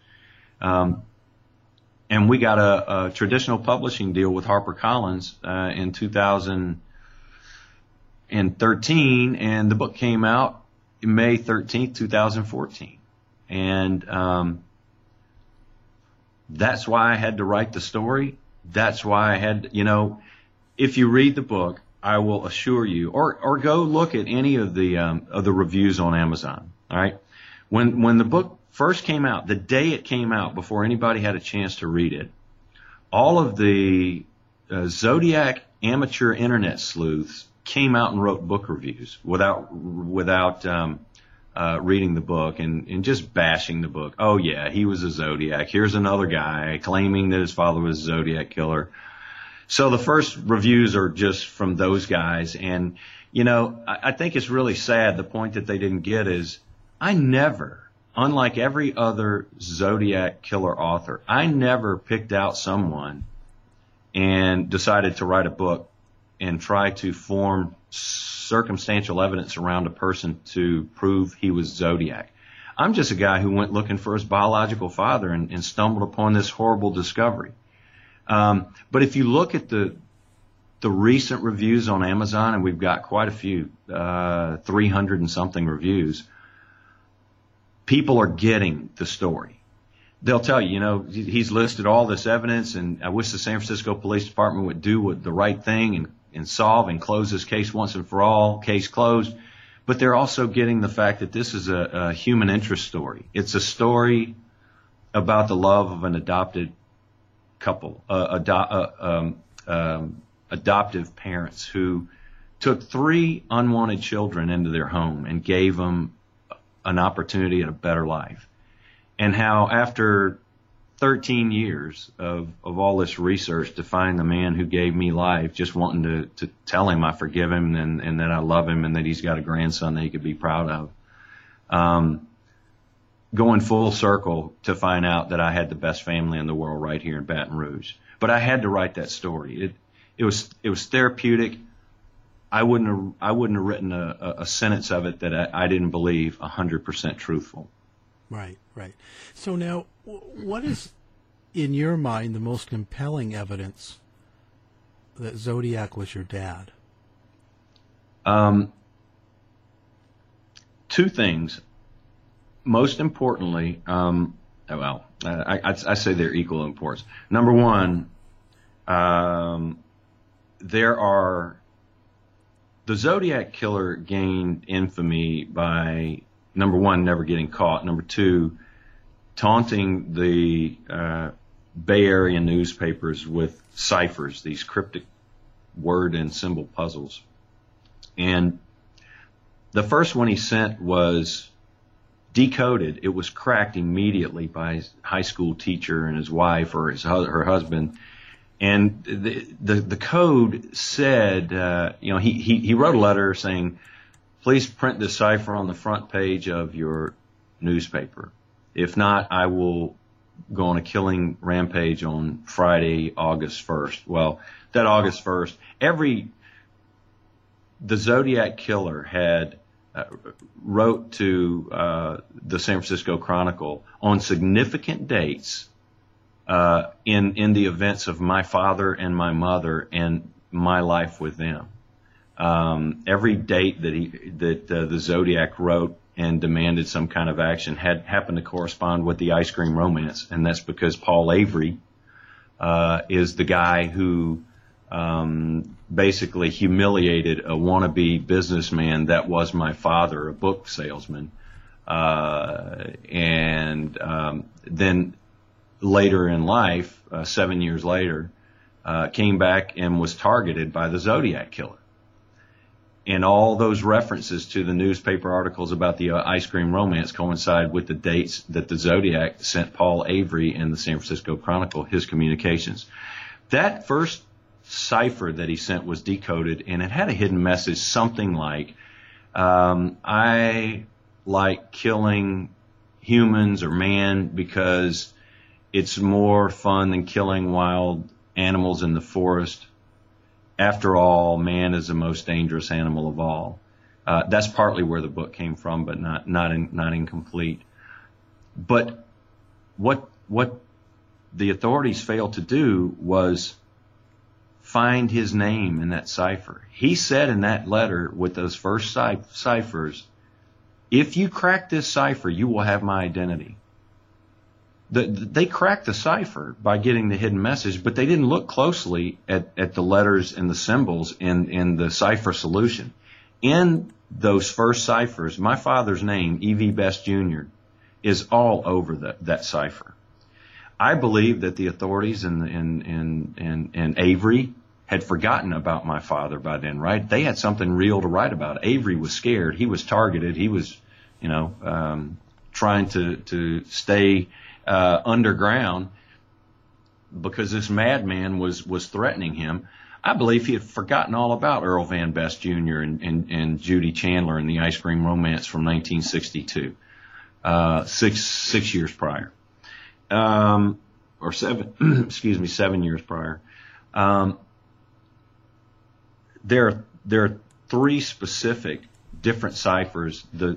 And we got a traditional publishing deal with HarperCollins in 2013, and the book came out May 13th, 2014. And that's why I had to write the story. That's why I had, if you read the book, I will assure you, or go look at any of the reviews on Amazon. All right. When the book first came out, the day it came out, before anybody had a chance to read it, all of the Zodiac amateur internet sleuths came out and wrote book reviews without reading the book and just bashing the book. Oh yeah, he was a Zodiac. Here's another guy claiming that his father was a Zodiac killer. So the first reviews are just from those guys. And, I think it's really sad. The point that they didn't get is I never, unlike every other Zodiac killer author, I never picked out someone and decided to write a book and try to form circumstantial evidence around a person to prove he was Zodiac. I'm just a guy who went looking for his biological father and stumbled upon this horrible discovery. But if you look at the recent reviews on Amazon, and we've got quite a few, 300 and something reviews, people are getting the story. They'll tell you, he's listed all this evidence, and I wish the San Francisco Police Department would do the right thing and solve and close this case once and for all, case closed. But they're also getting the fact that this is a human interest story. It's a story about the love of an adopted couple, adoptive parents who took 3 unwanted children into their home and gave them an opportunity at a better life. And how after 13 years of all this research to find the man who gave me life, just wanting to tell him I forgive him and that I love him and that he's got a grandson that he could be proud of. Going full circle to find out that I had the best family in the world right here in Baton Rouge. But I had to write that story. It was therapeutic. I wouldn't have written a sentence of it that I didn't believe 100% truthful. Right. So now, what is, in your mind, the most compelling evidence that Zodiac was your dad? Two things. Most importantly, I say they're equal importance. Number one, the Zodiac Killer gained infamy by, number one, never getting caught. Number two, taunting the Bay Area newspapers with ciphers, these cryptic word and symbol puzzles. And the first one he sent was decoded. It was cracked immediately by his high school teacher and his wife or her husband. And the code said, he wrote a letter saying, please print this cipher on the front page of your newspaper. If not, I will go on a killing rampage on Friday, August 1st. Well, that August 1st, the Zodiac Killer had wrote to the San Francisco Chronicle on significant dates in the events of my father and my mother and my life with them. Every date that the Zodiac wrote and demanded some kind of action had happened to correspond with the ice cream romance, and that's because Paul Avery is the guy who basically humiliated a wannabe businessman that was my father, a book salesman, and then later in life, 7 years later, came back and was targeted by the Zodiac Killer. And all those references to the newspaper articles about the ice cream romance coincide with the dates that the Zodiac sent Paul Avery in the San Francisco Chronicle his communications. That first cipher that he sent was decoded, and it had a hidden message, something like, I like killing humans or man because it's more fun than killing wild animals in the forest. After all, man is the most dangerous animal of all. That's partly where the book came from, but not incomplete. But what the authorities failed to do was find his name in that cipher. He said in that letter with those first ciphers, if you crack this cipher, you will have my identity. They cracked the cipher by getting the hidden message, but they didn't look closely at the letters and the symbols in the cipher solution. In those first ciphers, my father's name, E.V. Best Jr., is all over that cipher. I believe that the authorities and Avery had forgotten about my father by then, right? They had something real to write about. Avery was scared. He was targeted. He was, trying to stay underground because this madman was threatening him. I believe he had forgotten all about Earl Van Best Jr. and Judy Chandler in the ice cream romance from 1962, 6 years prior, or 7 years prior. There are three specific different ciphers: the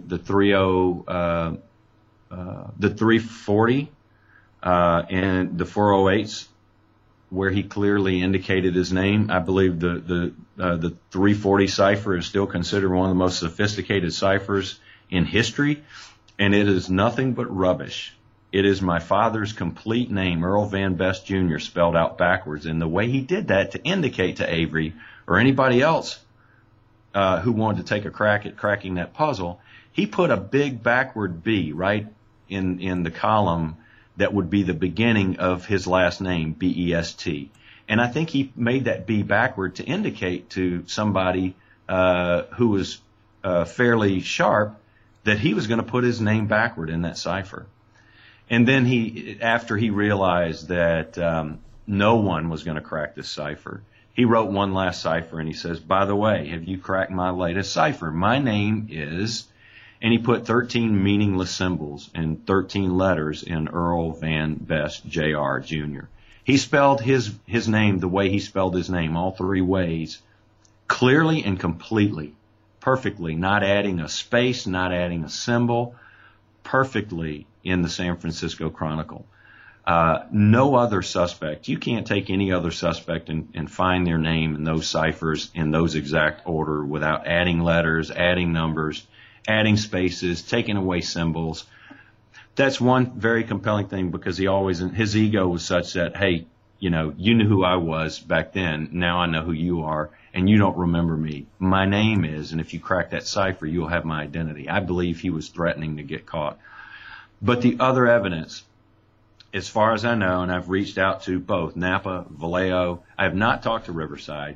340 and the 408s, where he clearly indicated his name. I believe the 340 cipher is still considered one of the most sophisticated ciphers in history, and it is nothing but rubbish. It is my father's complete name, Earl Van Best Jr., spelled out backwards. And the way he did that to indicate to Avery or anybody else who wanted to take a crack at cracking that puzzle, he put a big backward B right in the column that would be the beginning of his last name, B-E-S-T. And I think he made that B backward to indicate to somebody who was fairly sharp that he was going to put his name backward in that cipher. And then after he realized that no one was going to crack this cipher, he wrote one last cipher, and he says, by the way, have you cracked my latest cipher? My name is... And he put 13 meaningless symbols and 13 letters in Earl Van Best Jr. Jr. He spelled his name the way he spelled his name, all three ways, clearly and completely, perfectly, not adding a space, not adding a symbol, perfectly in the San Francisco Chronicle. No other suspect, you can't take any other suspect and find their name in those ciphers in those exact order without adding letters, adding numbers, adding spaces, taking away symbols. That's one very compelling thing, because his ego was such that, hey, you knew who I was back then. Now I know who you are, and you don't remember me. My name is, and if you crack that cipher, you'll have my identity. I believe he was threatening to get caught. But the other evidence, as far as I know, and I've reached out to both Napa, Vallejo, I have not talked to Riverside,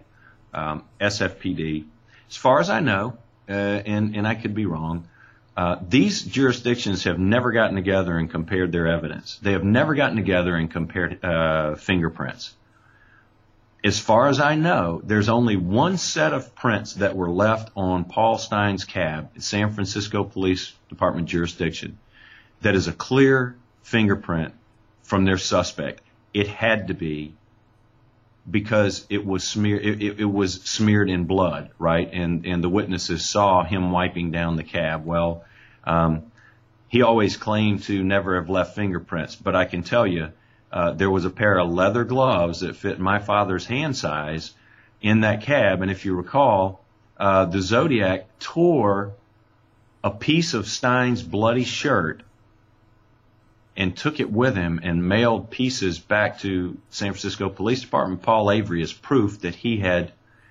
SFPD. As far as I know, and I could be wrong, these jurisdictions have never gotten together and compared their evidence. They have never gotten together and compared fingerprints. As far as I know, there's only one set of prints that were left on Paul Stine's cab in San Francisco Police Department jurisdiction that is a clear fingerprint from their suspect. It had to be, because it was smeared. It was smeared in blood, right? And the witnesses saw him wiping down the cab. Well, he always claimed to never have left fingerprints, but I can tell you, there was a pair of leather gloves that fit my father's hand size in that cab. And if you recall, the Zodiac tore a piece of Stine's bloody shirt and took it with him and mailed pieces back to San Francisco Police Department, Paul Avery, as proof that he had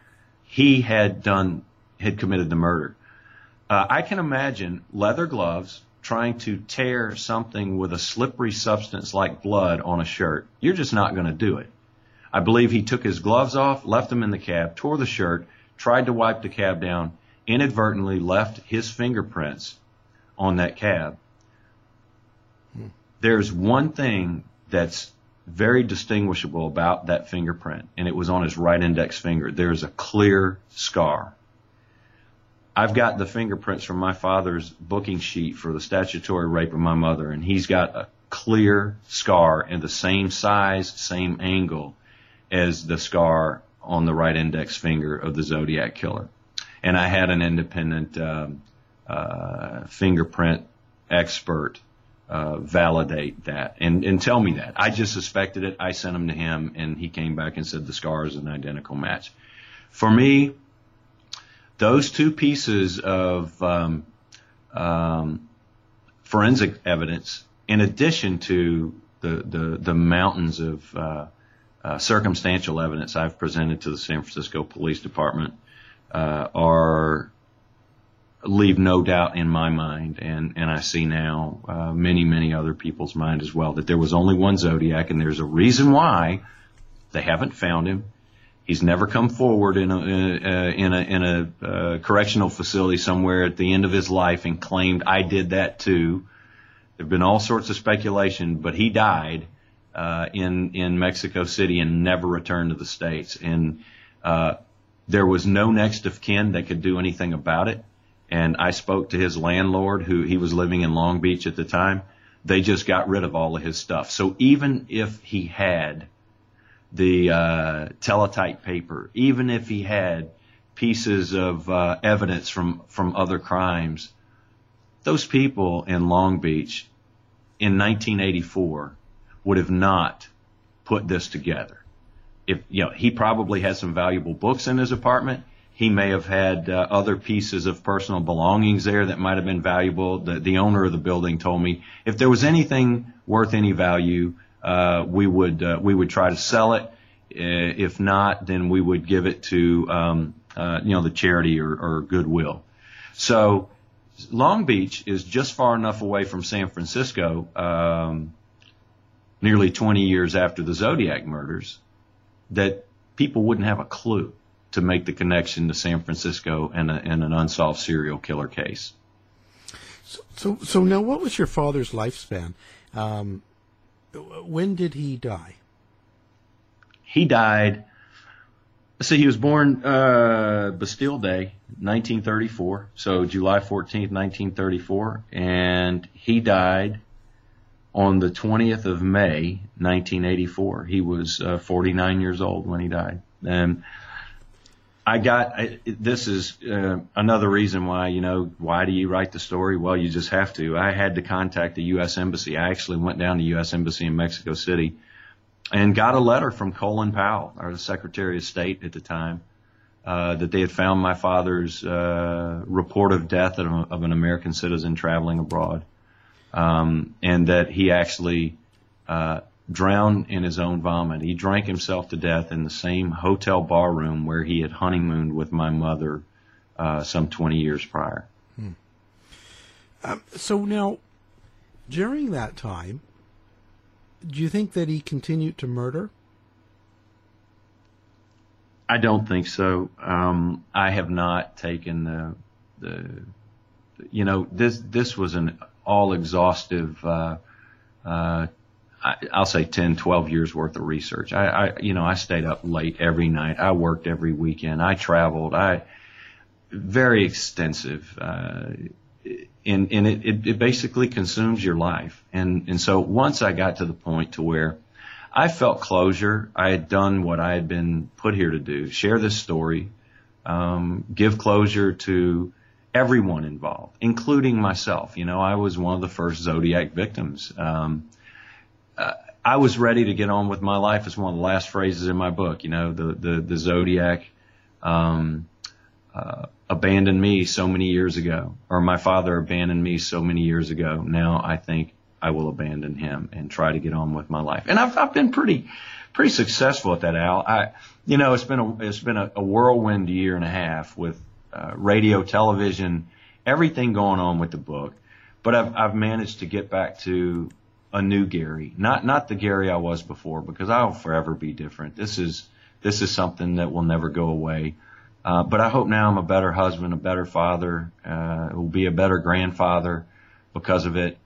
committed the murder. I can imagine leather gloves trying to tear something with a slippery substance like blood on a shirt. You're just not going to do it. I believe he took his gloves off, left them in the cab, tore the shirt, tried to wipe the cab down, inadvertently left his fingerprints on that cab. There's one thing that's very distinguishable about that fingerprint, and it was on his right index finger. There's a clear scar. I've got the fingerprints from my father's booking sheet for the statutory rape of my mother, and he's got a clear scar in the same size, same angle as the scar on the right index finger of the Zodiac killer. And I had an independent fingerprint expert validate that and tell me that. I just suspected it. I sent them to him, and he came back and said the scar is an identical match. For me, those two pieces of forensic evidence, in addition to the mountains of circumstantial evidence I've presented to the San Francisco Police Department, leave no doubt in my mind, and I see now many other people's mind as well, that there was only one Zodiac, and there's a reason why they haven't found him. He's never come forward in a correctional facility somewhere at the end of his life and claimed, I did that too. There've been all sorts of speculation, but he died in Mexico City and never returned to the States. And there was no next of kin that could do anything about it. And I spoke to his landlord, who he was living in Long Beach at the time. They just got rid of all of his stuff. So even if he had the teletype paper, even if he had pieces of evidence from other crimes, those people in Long Beach in 1984 would have not put this together. If he probably had some valuable books in his apartment. He may have had other pieces of personal belongings there that might have been valuable. The owner of the building told me if there was anything worth any value, we would try to sell it. If not, then we would give it to the charity or Goodwill. So Long Beach is just far enough away from San Francisco, nearly 20 years after the Zodiac murders, that people wouldn't have a clue to make the connection to San Francisco and an unsolved serial killer case. So now, what was your father's lifespan? When did he die? He died, he was born Bastille Day, 1934, so July 14th, 1934, and he died on the 20th of May, 1984. He was 49 years old when he died. And This is another reason why, why do you write the story? Well, you just have to. I had to contact the U.S. Embassy. I actually went down to the U.S. Embassy in Mexico City and got a letter from Colin Powell, or the Secretary of State at the time, that they had found my father's report of death of an American citizen traveling abroad, and that he actually drowned in his own vomit. He drank himself to death in the same hotel bar room where he had honeymooned with my mother some 20 years prior. So now, during that time, do you think that he continued to murder? I don't think so. I have not taken this was an all-exhaustive, I'll say 10, 12 years worth of research. I stayed up late every night. I worked every weekend. I traveled. Very extensive. And it basically consumes your life. And so once I got to the point to where I felt closure, I had done what I had been put here to do, share this story, give closure to everyone involved, including myself. I was one of the first Zodiac victims. I was ready to get on with my life. It's one of the last phrases in my book. The Zodiac abandoned me so many years ago, or my father abandoned me so many years ago. Now I think I will abandon him and try to get on with my life. And I've been pretty successful at that, Al. It's been a whirlwind year and a half with radio, television, everything going on with the book. But I've managed to get back to a new Gary, not the Gary I was before, because I'll forever be different. This is something that will never go away. But I hope now I'm a better husband, a better father, will be a better grandfather because of it.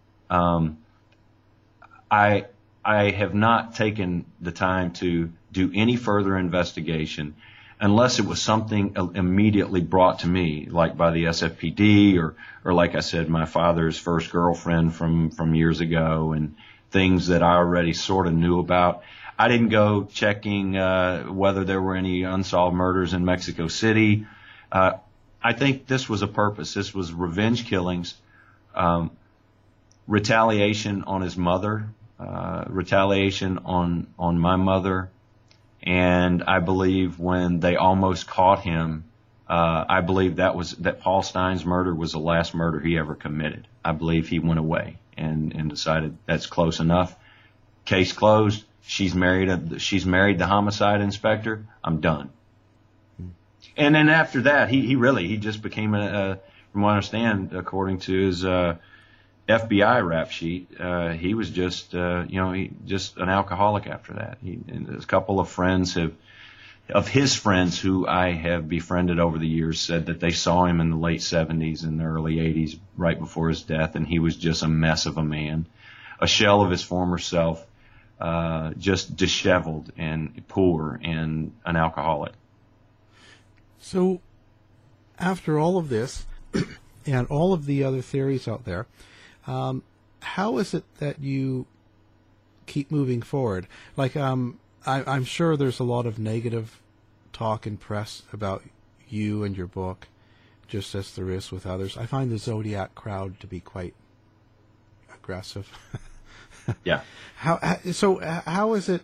I have not taken the time to do any further investigation unless it was something immediately brought to me, like by the SFPD or like I said, my father's first girlfriend from years ago, and things that I already sort of knew about. I didn't go checking whether there were any unsolved murders in Mexico City. I think this was a purpose. This was revenge killings, retaliation on his mother, retaliation on my mother. And I believe when they almost caught him, I believe that Paul Stine's murder was the last murder he ever committed. I believe he went away and decided that's close enough. Case closed. She's married the homicide inspector. I'm done. And then after that, he just became from what I understand, according to his FBI rap sheet, he was just just an alcoholic after that. And a couple of friends of his friends who I have befriended over the years said that they saw him in the late 70s and the early 80s, right before his death, and he was just a mess of a man, a shell of his former self, just disheveled and poor and an alcoholic. So, after all of this and all of the other theories out there, how is it that you keep moving forward? Like, I'm sure there's a lot of negative talk in press about you and your book, just as there is with others. I find the Zodiac crowd to be quite aggressive. Yeah. How is it?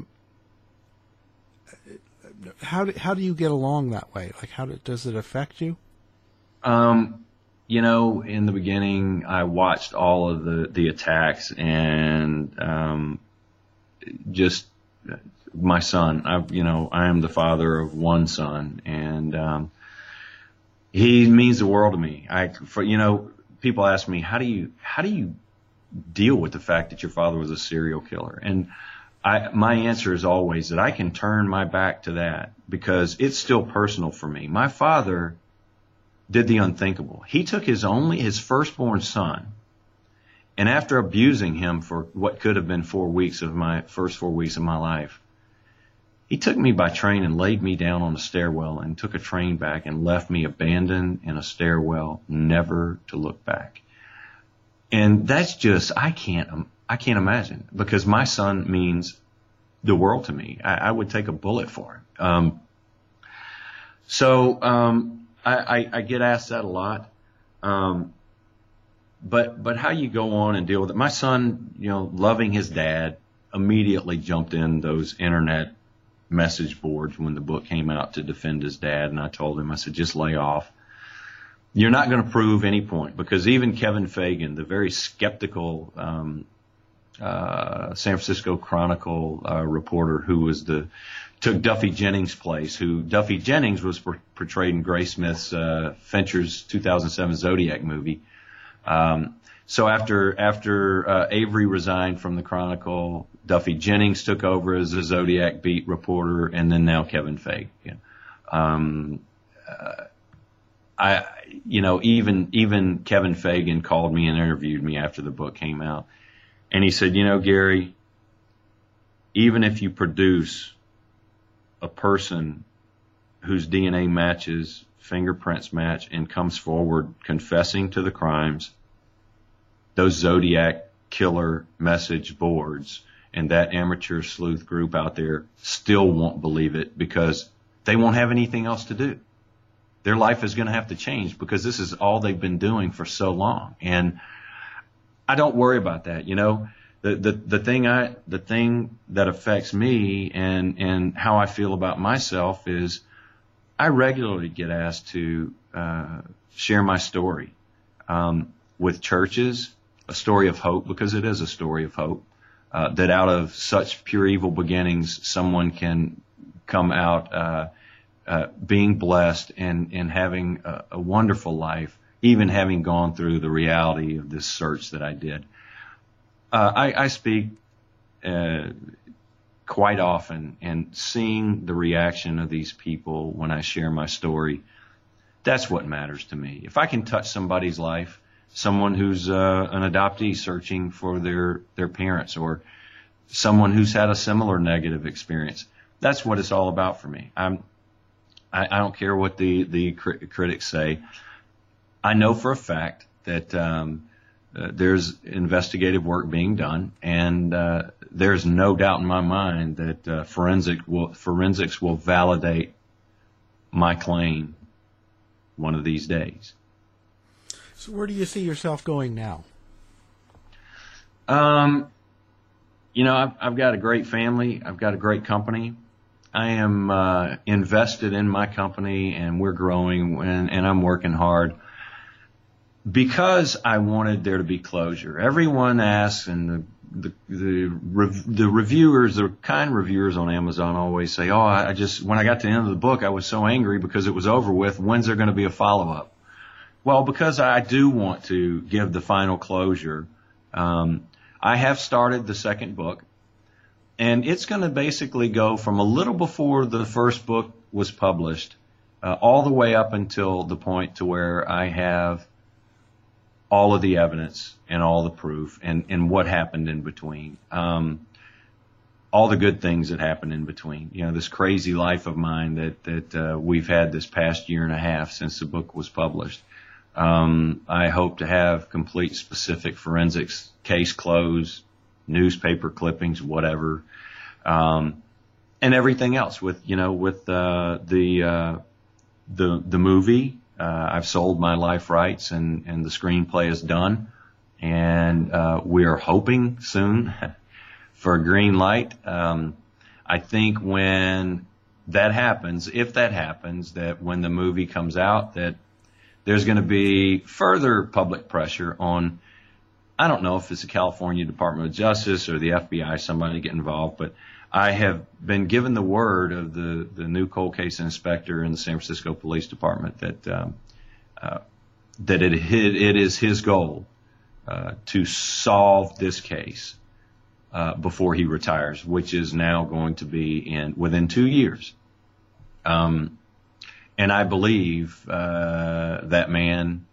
How do you get along that way? Like, does it affect you? In the beginning, I watched all of the attacks and just my son. I am the father of one son, and he means the world to me. People ask me, how do you deal with the fact that your father was a serial killer? And my answer is always that I can turn my back to that because it's still personal for me. My father did the unthinkable. He took his firstborn son, and after abusing him for what could have been 4 weeks of my first 4 weeks of my life, he took me by train and laid me down on a stairwell and took a train back and left me abandoned in a stairwell, never to look back. And that's just, I can't imagine, because my son means the world to me. I would take a bullet for him. So I get asked that a lot. But how you go on and deal with it. My son, loving his dad, immediately jumped in those internet message boards when the book came out to defend his dad. And I told him, I said, just lay off. You're not going to prove any point, because even Kevin Fagan, the very skeptical San Francisco Chronicle reporter who took Duffy Jennings' place, Duffy Jennings was portrayed in Graysmith's Fincher's 2007 Zodiac movie. So after Avery resigned from the Chronicle, Duffy Jennings took over as a Zodiac beat reporter, and then now Kevin Fagan. Even Kevin Fagan called me and interviewed me after the book came out, and he said, Gary, even if you produce a person whose DNA matches, fingerprints match, and comes forward confessing to the crimes, those Zodiac killer message boards and that amateur sleuth group out there still won't believe it, because they won't have anything else to do. Their life is going to have to change, because this is all they've been doing for so long. And I don't worry about that. The thing that affects me and how I feel about myself is I regularly get asked to share my story with churches, a story of hope, because it is a story of hope, that out of such pure evil beginnings, someone can come out being blessed and having a wonderful life, even having gone through the reality of this search that I did. I speak quite often, and seeing the reaction of these people when I share my story, that's what matters to me. If I can touch somebody's life, someone who's an adoptee searching for their parents, or someone who's had a similar negative experience, that's what it's all about for me. I don't care what the critics say. I know for a fact that there's investigative work being done, and there's no doubt in my mind that forensics will validate my claim one of these days. So where do you see yourself going now? I've got a great family. I've got a great company. I am invested in my company, and we're growing, and I'm working hard because I wanted there to be closure. Everyone asks, and the reviewers, the kind reviewers on Amazon always say, when I got to the end of the book, I was so angry because it was over with. When's there going to be a follow-up? Well, because I do want to give the final closure. I have started the second book, and it's going to basically go from a little before the first book was published, all the way up until the point to where I have all of the evidence and all the proof and what happened in between. All the good things that happened in between. This crazy life of mine that we've had this past year and a half since the book was published. I hope to have complete specific forensics, case closed, newspaper clippings, whatever, and everything else with the movie. I've sold my life rights, and the screenplay is done, and we are hoping soon for a green light. I think when that happens, if that happens, that when the movie comes out, that there's going to be further public pressure on, I don't know if it's the California Department of Justice or the FBI, somebody get involved, but I have been given the word of the new cold case inspector in the San Francisco Police Department that it is his goal to solve this case before he retires, which is now going to be within 2 years. And I believe that man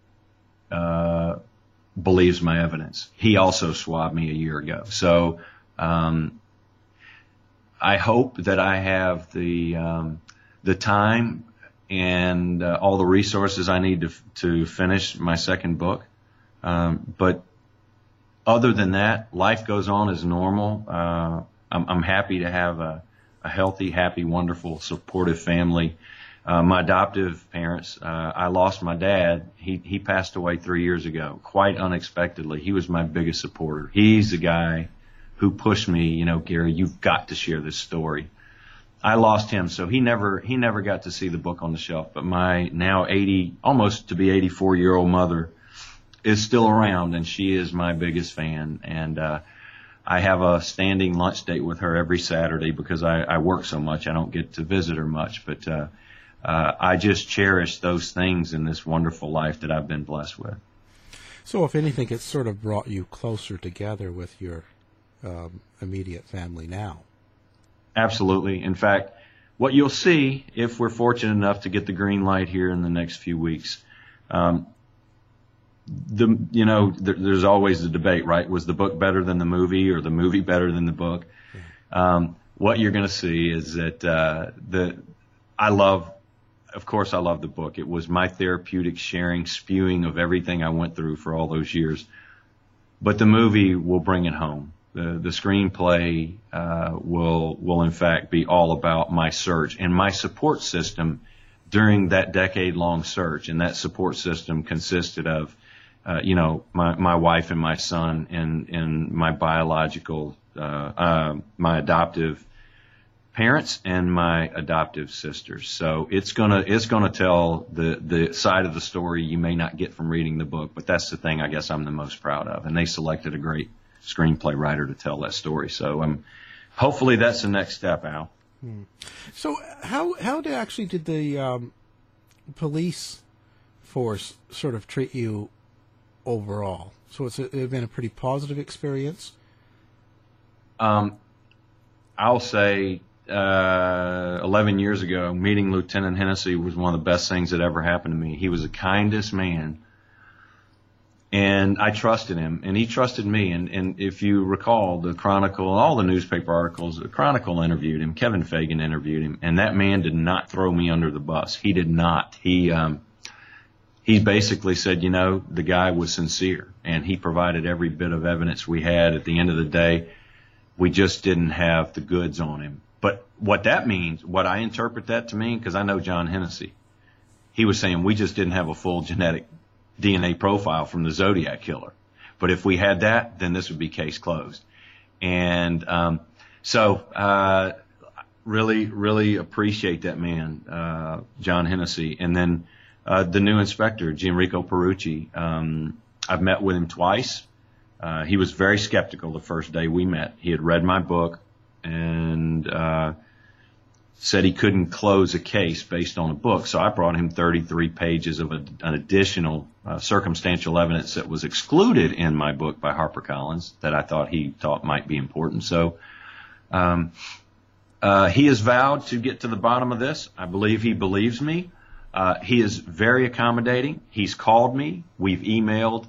believes my evidence. He also swabbed me a year ago. So I hope that I have the time and all the resources I need to finish my second book. But other than that, life goes on as normal. I'm happy to have a healthy, happy, wonderful, supportive family. My adoptive parents, I lost my dad. He passed away 3 years ago, quite unexpectedly. He was my biggest supporter. He's the guy who pushed me, you know, Gary, you've got to share this story. I lost him, so he never got to see the book on the shelf. But my now almost to be 84-year-old mother is still around, and she is my biggest fan. And I have a standing lunch date with her every Saturday because I work so much. I don't get to visit her much, but I just cherish those things in this wonderful life that I've been blessed with. So, if anything, it's sort of brought you closer together with your immediate family now. Absolutely. In fact, what you'll see, if we're fortunate enough to get the green light here in the next few weeks, there's always the debate, right? Was the book better than the movie, or the movie better than the book? What you're going to see is that of course, I love the book. It was my therapeutic sharing, spewing of everything I went through for all those years. But the movie will bring it home. The screenplay will in fact be all about my search and my support system during that decade-long search. And that support system consisted of, my wife and my son and my biological, my adoptive parents and my adoptive sisters. So it's gonna tell the side of the story you may not get from reading the book, but that's the thing I guess I'm the most proud of. And they selected a great screenplay writer to tell that story. So hopefully that's the next step, Al. So how did the police force sort of treat you overall? So it's been a pretty positive experience? I'll say 11 years ago, meeting Lieutenant Hennessy was one of the best things that ever happened to me. He was the kindest man. And I trusted him, and he trusted me. And if you recall, the Chronicle, all the newspaper articles, the Chronicle interviewed him, Kevin Fagan interviewed him, and that man did not throw me under the bus. He did not. He basically said, the guy was sincere, and he provided every bit of evidence we had. At the end of the day, we just didn't have the goods on him. But what that means, what I interpret that to mean, because I know John Hennessy, he was saying we just didn't have a full genetic DNA profile from the Zodiac killer. But if we had that, then this would be case closed. And really, really appreciate that man, John Hennessy. And then the new inspector, Gianrico Perucci, I've met with him twice. He was very skeptical the first day we met. He had read my book and said he couldn't close a case based on a book. So I brought him 33 pages of an additional circumstantial evidence that was excluded in my book by HarperCollins that he thought might be important. So he has vowed to get to the bottom of this. I believe he believes me. He is very accommodating. He's called me. We've emailed.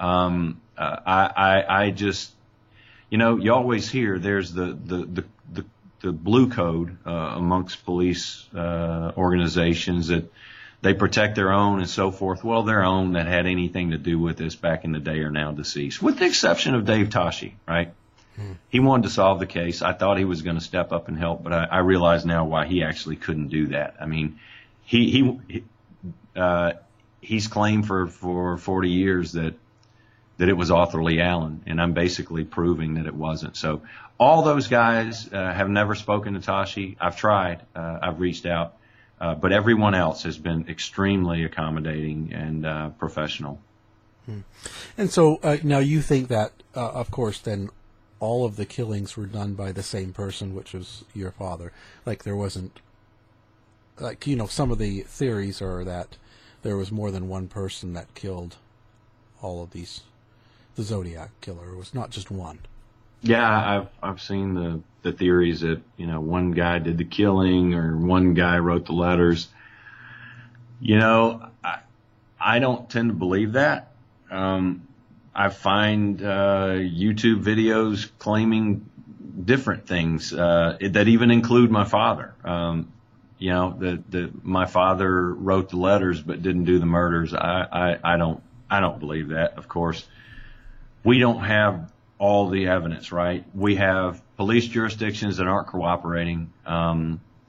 I just, you always hear there's the blue code amongst police organizations that they protect their own and so forth. Well, their own that had anything to do with this back in the day are now deceased, with the exception of Dave Toschi, right? He wanted to solve the case. I thought he was going to step up and help, but I realize now why he actually couldn't do that. I mean, he's claimed for 40 years that it was Arthur Lee Allen, and I'm basically proving that it wasn't. So all those guys have never spoken to Toschi. I've tried. I've reached out. But everyone else has been extremely accommodating and professional. And so now you think that, of course, then all of the killings were done by the same person, which was your father. Like there wasn't, some of the theories are that there was more than one person that killed all of these. The Zodiac killer. It was not just one. Yeah, I've seen the theories that one guy did the killing or one guy wrote the letters. I don't tend to believe that. I find YouTube videos claiming different things that even include my father. That my father wrote the letters but didn't do the murders. I don't believe that. Of course, we don't have all the evidence, right? We have police jurisdictions that aren't cooperating.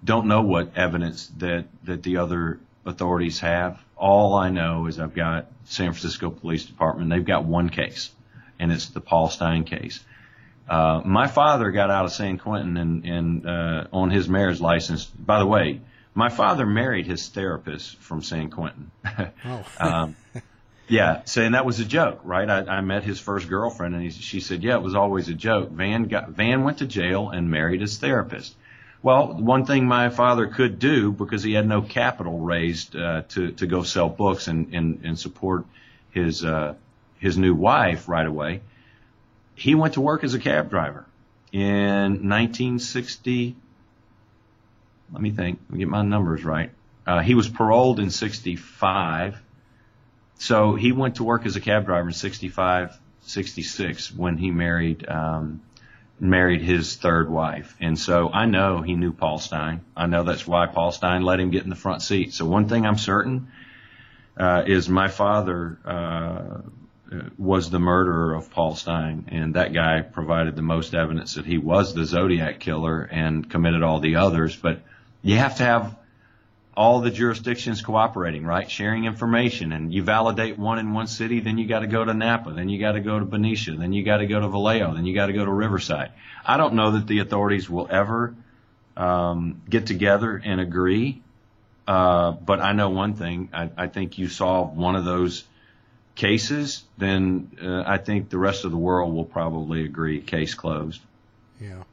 don't know what evidence that the other authorities have. All I know is I've got San Francisco Police Department. They've got one case, and it's the Paul Stine case. My father got out of San Quentin and on his marriage license. By the way, my father married his therapist from San Quentin. Oh. Yeah, saying that was a joke, right? I met his first girlfriend, and she said, yeah, it was always a joke. Van went to jail and married his therapist. Well, one thing my father could do, because he had no capital raised to go sell books and support his new wife right away, he went to work as a cab driver in 1960. Let me think. Let me get my numbers right. He was paroled in 65. So he went to work as a cab driver in 65, 66 when he married his third wife. And so I know he knew Paul Stine. I know that's why Paul Stine let him get in the front seat. So one thing I'm certain is my father was the murderer of Paul Stine, and that guy provided the most evidence that he was the Zodiac killer and committed all the others. But you have to have all the jurisdictions cooperating, right? Sharing information, and you validate one in one city, then you got to go to Napa, then you got to go to Benicia, then you got to go to Vallejo, then you got to go to Riverside. I don't know that the authorities will ever get together and agree, but I know one thing. I think you solve one of those cases, then I think the rest of the world will probably agree, case closed. Yeah.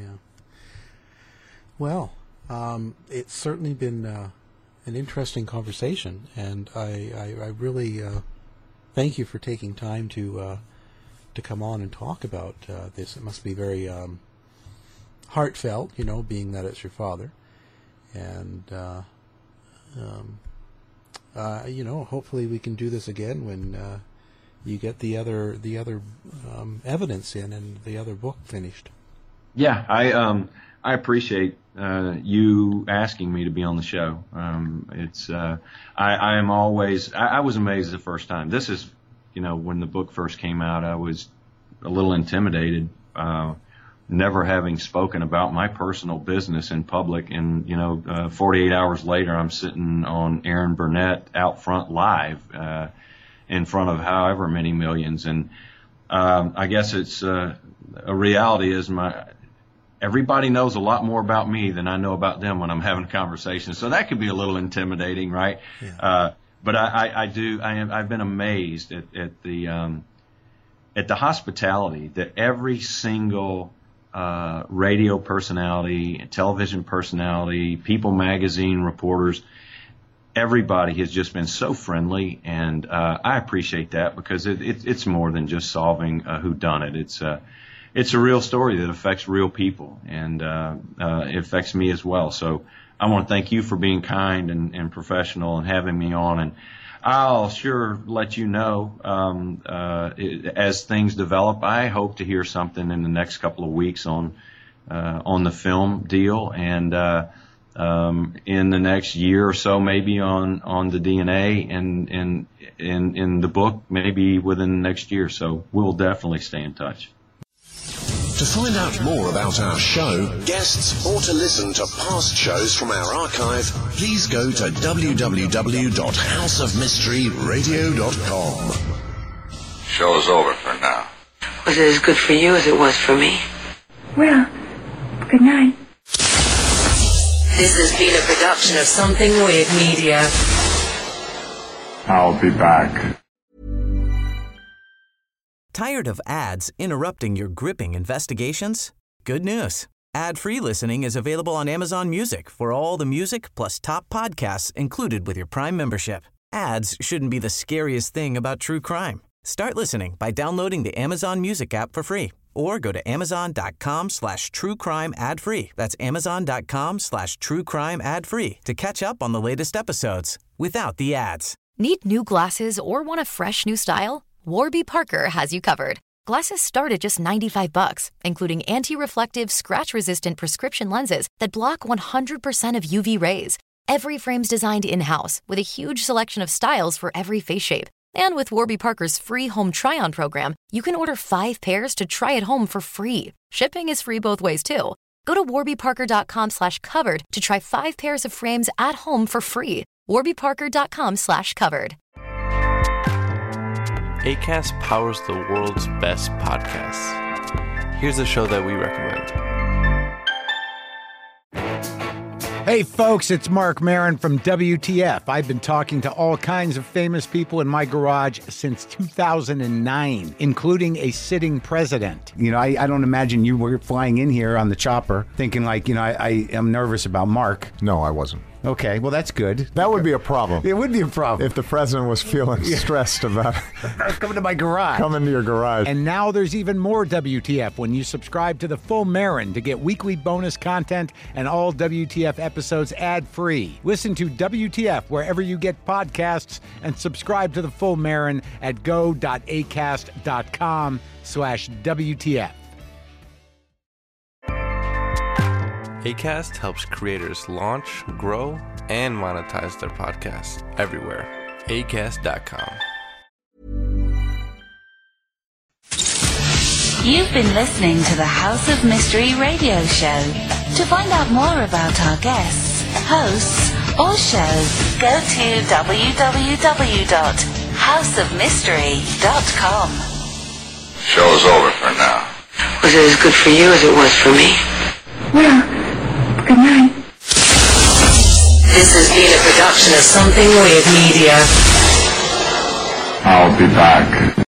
Well, it's certainly been an interesting conversation, and I really thank you for taking time to come on and talk about this. It must be very heartfelt, being that it's your father, and hopefully we can do this again when you get the other evidence in and the other book finished. Yeah, I appreciate you asking me to be on the show. I am always, I was amazed the first time. This is, when the book first came out, I was a little intimidated, never having spoken about my personal business in public. And, 48 hours later, I'm sitting on Aaron Burnett out front live, in front of however many millions. And, I guess it's, a reality is everybody knows a lot more about me than I know about them when I'm having a conversation. So that could be a little intimidating, right? Yeah. But I've been amazed at the hospitality that every single radio personality, television personality, People magazine reporters, everybody has just been so friendly, and I appreciate that, because it's more than just solving a whodunit. It's a real story that affects real people, and it affects me as well. So I want to thank you for being kind and professional and having me on, and I'll sure let you know as things develop. I hope to hear something in the next couple of weeks on the film deal, and in the next year or so, maybe on the DNA, and in the book, maybe within the next year. So we'll definitely stay in touch. To find out more about our show, guests, or to listen to past shows from our archive, please go to www.houseofmysteryradio.com. Show's over for now. Was it as good for you as it was for me? Well, good night. This has been a production of Something Weird Media. I'll be back. Tired of ads interrupting your gripping investigations? Good news. Ad-free listening is available on Amazon Music for all the music plus top podcasts included with your Prime membership. Ads shouldn't be the scariest thing about true crime. Start listening by downloading the Amazon Music app for free, or go to amazon.com/truecrime ad-free. That's amazon.com/truecrime ad-free to catch up on the latest episodes without the ads. Need new glasses or want a fresh new style? Warby Parker has you covered. Glasses start at just $95, including anti-reflective, scratch-resistant prescription lenses that block 100% of UV rays. Every frame's designed in-house with a huge selection of styles for every face shape. And with Warby Parker's free home try-on program, you can order 5 pairs to try at home for free. Shipping is free both ways, too. Go to warbyparker.com/covered to try 5 pairs of frames at home for free. warbyparker.com/covered. Acast powers the world's best podcasts. Here's a show that we recommend. Hey folks, it's Mark Maron from WTF. I've been talking to all kinds of famous people in my garage since 2009, including a sitting president. You know, I don't imagine you were flying in here on the chopper thinking like, I am nervous about Mark. No, I wasn't. Okay, well, that's good. That would be a problem. It would be a problem. If the president was feeling stressed about coming to my garage. Coming to your garage. And now there's even more WTF when you subscribe to the Full Marin to get weekly bonus content and all WTF episodes ad-free. Listen to WTF wherever you get podcasts and subscribe to the Full Marin at go.acast.com/WTF. Acast helps creators launch, grow, and monetize their podcasts everywhere. Acast.com. You've been listening to the House of Mystery radio show. To find out more about our guests, hosts, or shows, go to www.houseofmystery.com. Show's over for now. Was it as good for you as it was for me? Well, good night. This has been a production of Something Weird Media. I'll be back.